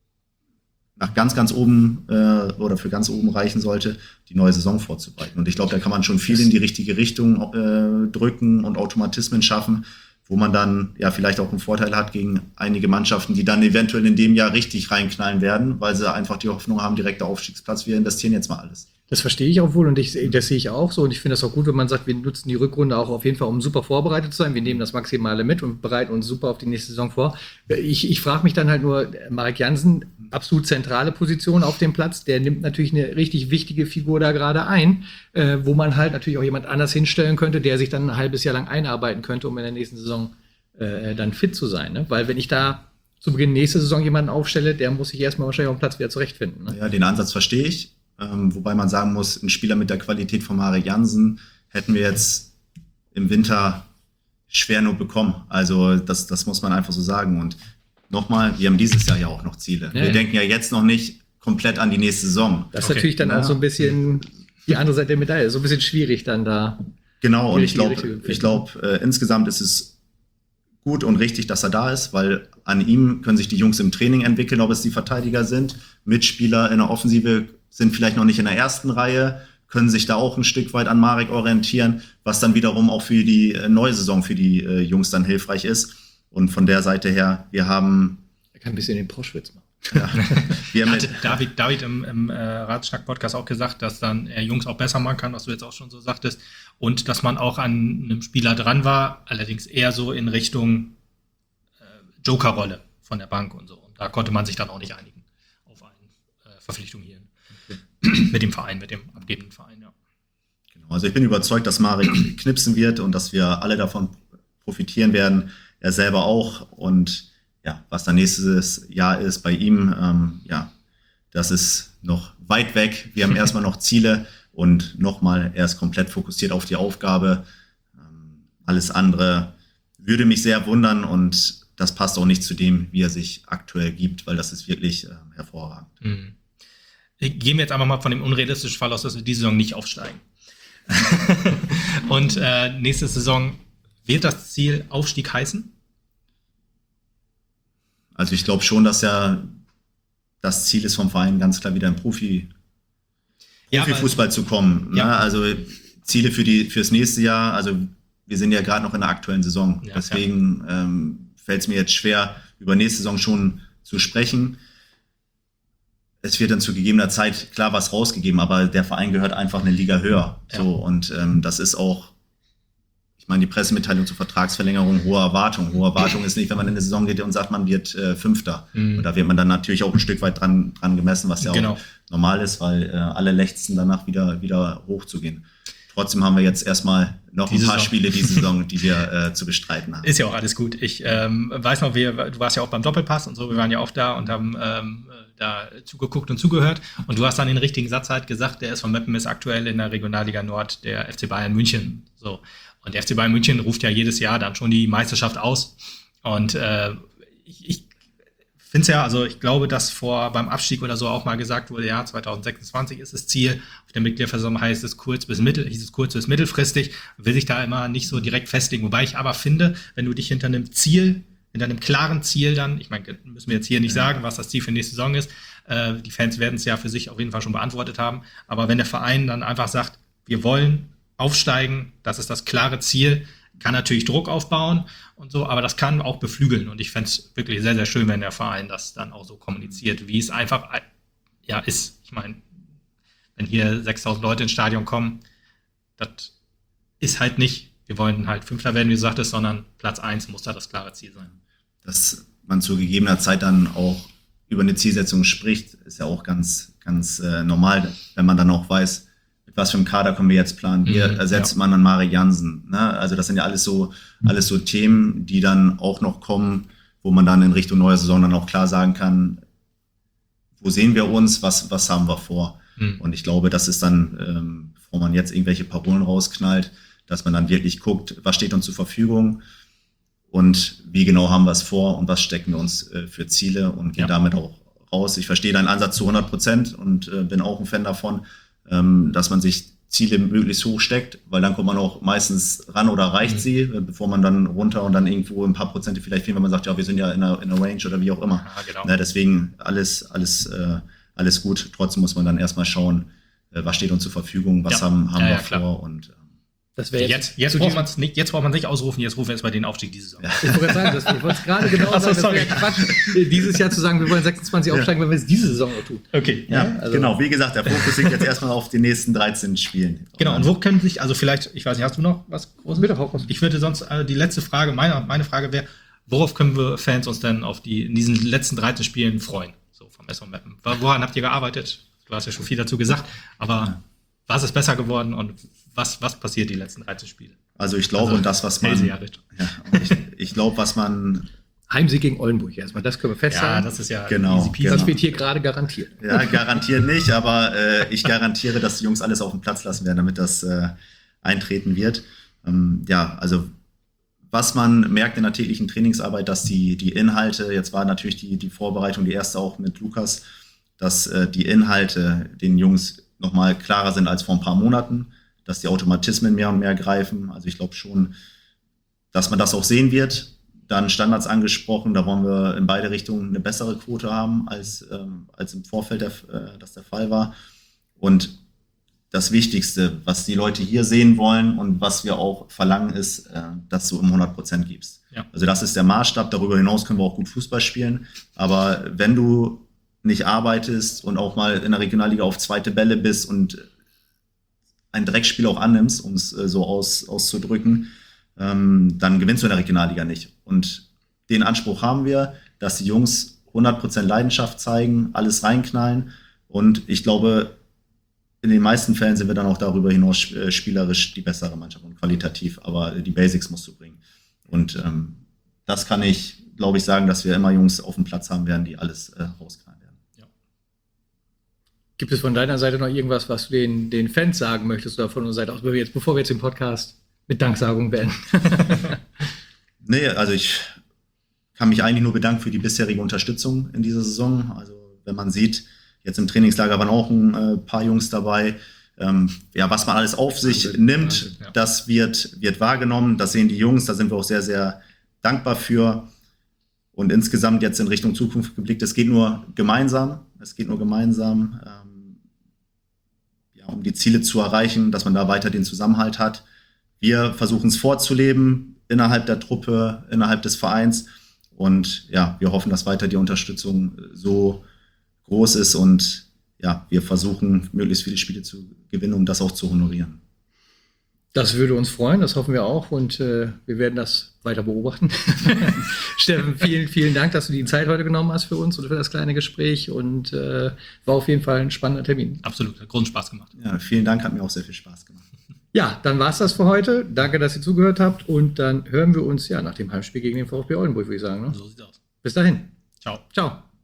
nach ganz, ganz oben oder für ganz oben reichen sollte, die neue Saison vorzubereiten. Und ich glaube, da kann man schon viel in die richtige Richtung drücken und Automatismen schaffen, wo man dann vielleicht auch einen Vorteil hat gegen einige Mannschaften, die dann eventuell in dem Jahr richtig reinknallen werden, weil sie einfach die Hoffnung haben, direkter Aufstiegsplatz, wir investieren jetzt mal alles. Das verstehe ich auch wohl und das sehe ich auch so. Und ich finde das auch gut, wenn man sagt, wir nutzen die Rückrunde auch auf jeden Fall, um super vorbereitet zu sein. Wir nehmen das Maximale mit und bereiten uns super auf die nächste Saison vor. Ich frage mich dann halt nur, Marek Jansen, absolut zentrale Position auf dem Platz, der nimmt natürlich eine richtig wichtige Figur da gerade ein, wo man halt natürlich auch jemand anders hinstellen könnte, der sich dann ein halbes Jahr lang einarbeiten könnte, um in der nächsten Saison dann fit zu sein. Ne? Weil wenn ich da zu Beginn nächste Saison jemanden aufstelle, der muss sich erstmal wahrscheinlich auf dem Platz wieder zurechtfinden. Ne? Ja, den Ansatz verstehe ich. Wobei man sagen muss, ein Spieler mit der Qualität von Marek Jansen hätten wir jetzt im Winter schwer nur bekommen. Also das muss man einfach so sagen. Und nochmal, wir haben dieses Jahr ja auch noch Ziele. Ja, wir denken ja jetzt noch nicht komplett an die nächste Saison. Das ist natürlich dann auch so ein bisschen die andere Seite der Medaille. So ein bisschen schwierig dann da. Genau, und ich glaube, insgesamt ist es gut und richtig, dass er da ist, weil an ihm können sich die Jungs im Training entwickeln, ob es die Verteidiger sind, Mitspieler in der Offensive sind vielleicht noch nicht in der ersten Reihe, können sich da auch ein Stück weit an Marek orientieren, was dann wiederum auch für die neue Saison für die Jungs dann hilfreich ist. Und von der Seite her, wir haben... Er kann ein bisschen den Proschwitz machen. Ja, wir haben David im Ratschnack-Podcast auch gesagt, dass dann er Jungs auch besser machen kann, was du jetzt auch schon so sagtest. Und dass man auch an einem Spieler dran war, allerdings eher so in Richtung Joker-Rolle von der Bank und so. Und da konnte man sich dann auch nicht einigen auf eine Verpflichtung hier. mit dem Verein, mit dem abgebenden Verein, ja. Genau. Also ich bin überzeugt, dass Marek knipsen wird und dass wir alle davon profitieren werden. Er selber auch. Und ja, was dann nächstes Jahr ist bei ihm, das ist noch weit weg. Wir haben erstmal noch Ziele und nochmal, er ist komplett fokussiert auf die Aufgabe. Alles andere würde mich sehr wundern und das passt auch nicht zu dem, wie er sich aktuell gibt, weil das ist wirklich hervorragend. Mhm. Gehen wir jetzt einfach mal von dem unrealistischen Fall aus, dass wir diese Saison nicht aufsteigen. Und nächste Saison wird das Ziel Aufstieg heißen? Also ich glaube schon, dass ja das Ziel ist vom Verein ganz klar wieder im Profifußball zu kommen. Ja. Ne? Also Ziele fürs nächste Jahr, also wir sind ja gerade noch in der aktuellen Saison. Ja, deswegen fällt es mir jetzt schwer, über nächste Saison schon zu sprechen. Es wird dann zu gegebener Zeit klar was rausgegeben, aber der Verein gehört einfach eine Liga höher. Ja. So, und das ist auch, ich meine, die Pressemitteilung zur Vertragsverlängerung, hohe Erwartung. Hohe Erwartung ist nicht, wenn man in eine Saison geht und sagt, man wird Fünfter. Und da wird man dann natürlich auch ein Stück weit dran gemessen, was ja auch normal ist, weil alle lechzen danach wieder hochzugehen. Trotzdem haben wir jetzt erstmal noch ein paar Spiele diese Saison, die wir zu bestreiten haben. Ist ja auch alles gut. Ich weiß noch, du warst ja auch beim Doppelpass und so, wir waren ja auch da und haben da zugeguckt und zugehört. Und du hast dann den richtigen Satz halt gesagt, der SV Meppen ist aktuell in der Regionalliga Nord der FC Bayern München. So. Und der FC Bayern München ruft ja jedes Jahr dann schon die Meisterschaft aus. Und ich finde es ja, also ich glaube, dass beim Abstieg oder so auch mal gesagt wurde, ja, 2026 ist das Ziel. Auf der Mitgliederversammlung hieß es kurz bis mittelfristig, will sich da immer nicht so direkt festlegen. Wobei ich aber finde, wenn du dich hinter einem klaren Ziel dann, ich meine, müssen wir jetzt hier nicht sagen, was das Ziel für nächste Saison ist. Die Fans werden es ja für sich auf jeden Fall schon beantwortet haben. Aber wenn der Verein dann einfach sagt, wir wollen aufsteigen, das ist das klare Ziel, kann natürlich Druck aufbauen und so, aber das kann auch beflügeln. Und ich fände es wirklich sehr, sehr schön, wenn der Verein das dann auch so kommuniziert, wie es einfach ist. Ich meine, wenn hier 6.000 Leute ins Stadion kommen, das ist halt nicht, wir wollen halt Fünfter werden, wie du sagtest, sondern Platz 1 muss da das klare Ziel sein. Dass man zu gegebener Zeit dann auch über eine Zielsetzung spricht, ist ja auch ganz, ganz normal, wenn man dann auch weiß, mit was für einem Kader können wir jetzt planen. Wie ersetzt man dann Marek Jansen? Ne? Also das sind ja alles so Themen, die dann auch noch kommen, wo man dann in Richtung neuer Saison dann auch klar sagen kann, wo sehen wir uns, was haben wir vor? Und ich glaube, das ist dann, bevor man jetzt irgendwelche Parolen rausknallt, dass man dann wirklich guckt, was steht uns zur Verfügung und wie genau haben wir es vor und was stecken wir uns für Ziele und gehen damit auch raus. Ich verstehe deinen Ansatz zu 100% und bin auch ein Fan davon, dass man sich Ziele möglichst hoch steckt, weil dann kommt man auch meistens ran oder erreicht sie, bevor man dann runter und dann irgendwo ein paar Prozente vielleicht fehlen, wenn man sagt, ja, wir sind ja in einer Range oder wie auch immer. Ja, genau. Deswegen alles gut. Trotzdem muss man dann erstmal schauen, was steht uns zur Verfügung, was haben wir vor und das wäre jetzt braucht man es nicht, jetzt braucht man nicht ausrufen, jetzt rufen wir erstmal den Aufstieg diese Saison. Ich wollte sagen, ich wollte es gerade genau sagen, das wäre Quatsch, dieses Jahr zu sagen, wir wollen 26 aufsteigen, wenn wir es diese Saison auch tun. Okay. Also genau, wie gesagt, der Fokus liegt jetzt erstmal auf den nächsten 13 Spielen. Genau, und wo können sich, also vielleicht, ich weiß nicht, hast du noch was Großes? Bitte, Frau Kost. Ich würde sonst, die letzte Frage, meine Frage wäre, worauf können wir Fans uns denn in diesen letzten 13 Spielen freuen? So vom SV Meppen. Woran habt ihr gearbeitet? Du hast ja schon viel dazu gesagt, aber was ist besser geworden und was passiert die letzten 13 Spiele? Also ich glaube, und das, was man... ich glaube, was man... Heimsieg gegen Oldenburg erstmal, das können wir festhalten. Ja, das ist ja genau, easy peasy. Das wird hier gerade garantiert. Ja, garantiert nicht, aber ich garantiere, dass die Jungs alles auf den Platz lassen werden, damit das eintreten wird. Also was man merkt in der täglichen Trainingsarbeit, dass die Inhalte, jetzt war natürlich die Vorbereitung, die erste auch mit Lukas, dass die Inhalte den Jungs nochmal klarer sind als vor ein paar Monaten, dass die Automatismen mehr und mehr greifen. Also ich glaube schon, dass man das auch sehen wird. Dann Standards angesprochen, da wollen wir in beide Richtungen eine bessere Quote haben, als im Vorfeld das der Fall war. Und das Wichtigste, was die Leute hier sehen wollen und was wir auch verlangen, ist, dass du 100% gibst. Ja. Also das ist der Maßstab. Darüber hinaus können wir auch gut Fußball spielen. Aber wenn du nicht arbeitest und auch mal in der Regionalliga auf zweite Bälle bist und ein Dreckspiel auch annimmst, um es so auszudrücken, dann gewinnst du in der Regionalliga nicht. Und den Anspruch haben wir, dass die Jungs 100% Leidenschaft zeigen, alles reinknallen. Und ich glaube, in den meisten Fällen sind wir dann auch darüber hinaus spielerisch die bessere Mannschaft und qualitativ, aber die Basics musst du bringen. Und das kann ich, glaube ich, sagen, dass wir immer Jungs auf dem Platz haben werden, die alles rauskramen werden. Ja. Gibt es von deiner Seite noch irgendwas, was du den Fans sagen möchtest oder von unserer Seite aus, bevor wir jetzt den Podcast mit Danksagung beenden? Nee, also ich kann mich eigentlich nur bedanken für die bisherige Unterstützung in dieser Saison. Also wenn man sieht, jetzt im Trainingslager waren auch ein paar Jungs dabei. Was man alles auf sich nimmt, das wird wahrgenommen. Das sehen die Jungs, da sind wir auch sehr, sehr dankbar für. Und insgesamt jetzt in Richtung Zukunft geblickt, es geht nur gemeinsam. Um die Ziele zu erreichen, dass man da weiter den Zusammenhalt hat. Wir versuchen es vorzuleben innerhalb der Truppe, innerhalb des Vereins. Und ja, wir hoffen, dass weiter die Unterstützung so groß ist und ja, wir versuchen, möglichst viele Spiele zu gewinnen, um das auch zu honorieren. Das würde uns freuen, das hoffen wir auch und wir werden das weiter beobachten. Steffen, vielen, vielen Dank, dass du die Zeit heute genommen hast für uns und für das kleine Gespräch und war auf jeden Fall ein spannender Termin. Absolut, hat großen Spaß gemacht. Ja, vielen Dank, hat mir auch sehr viel Spaß gemacht. Ja, dann war es das für heute. Danke, dass ihr zugehört habt und dann hören wir uns ja nach dem Heimspiel gegen den VfB Oldenburg, würde ich sagen. Ne? So sieht's aus. Bis dahin. Ciao. Ciao.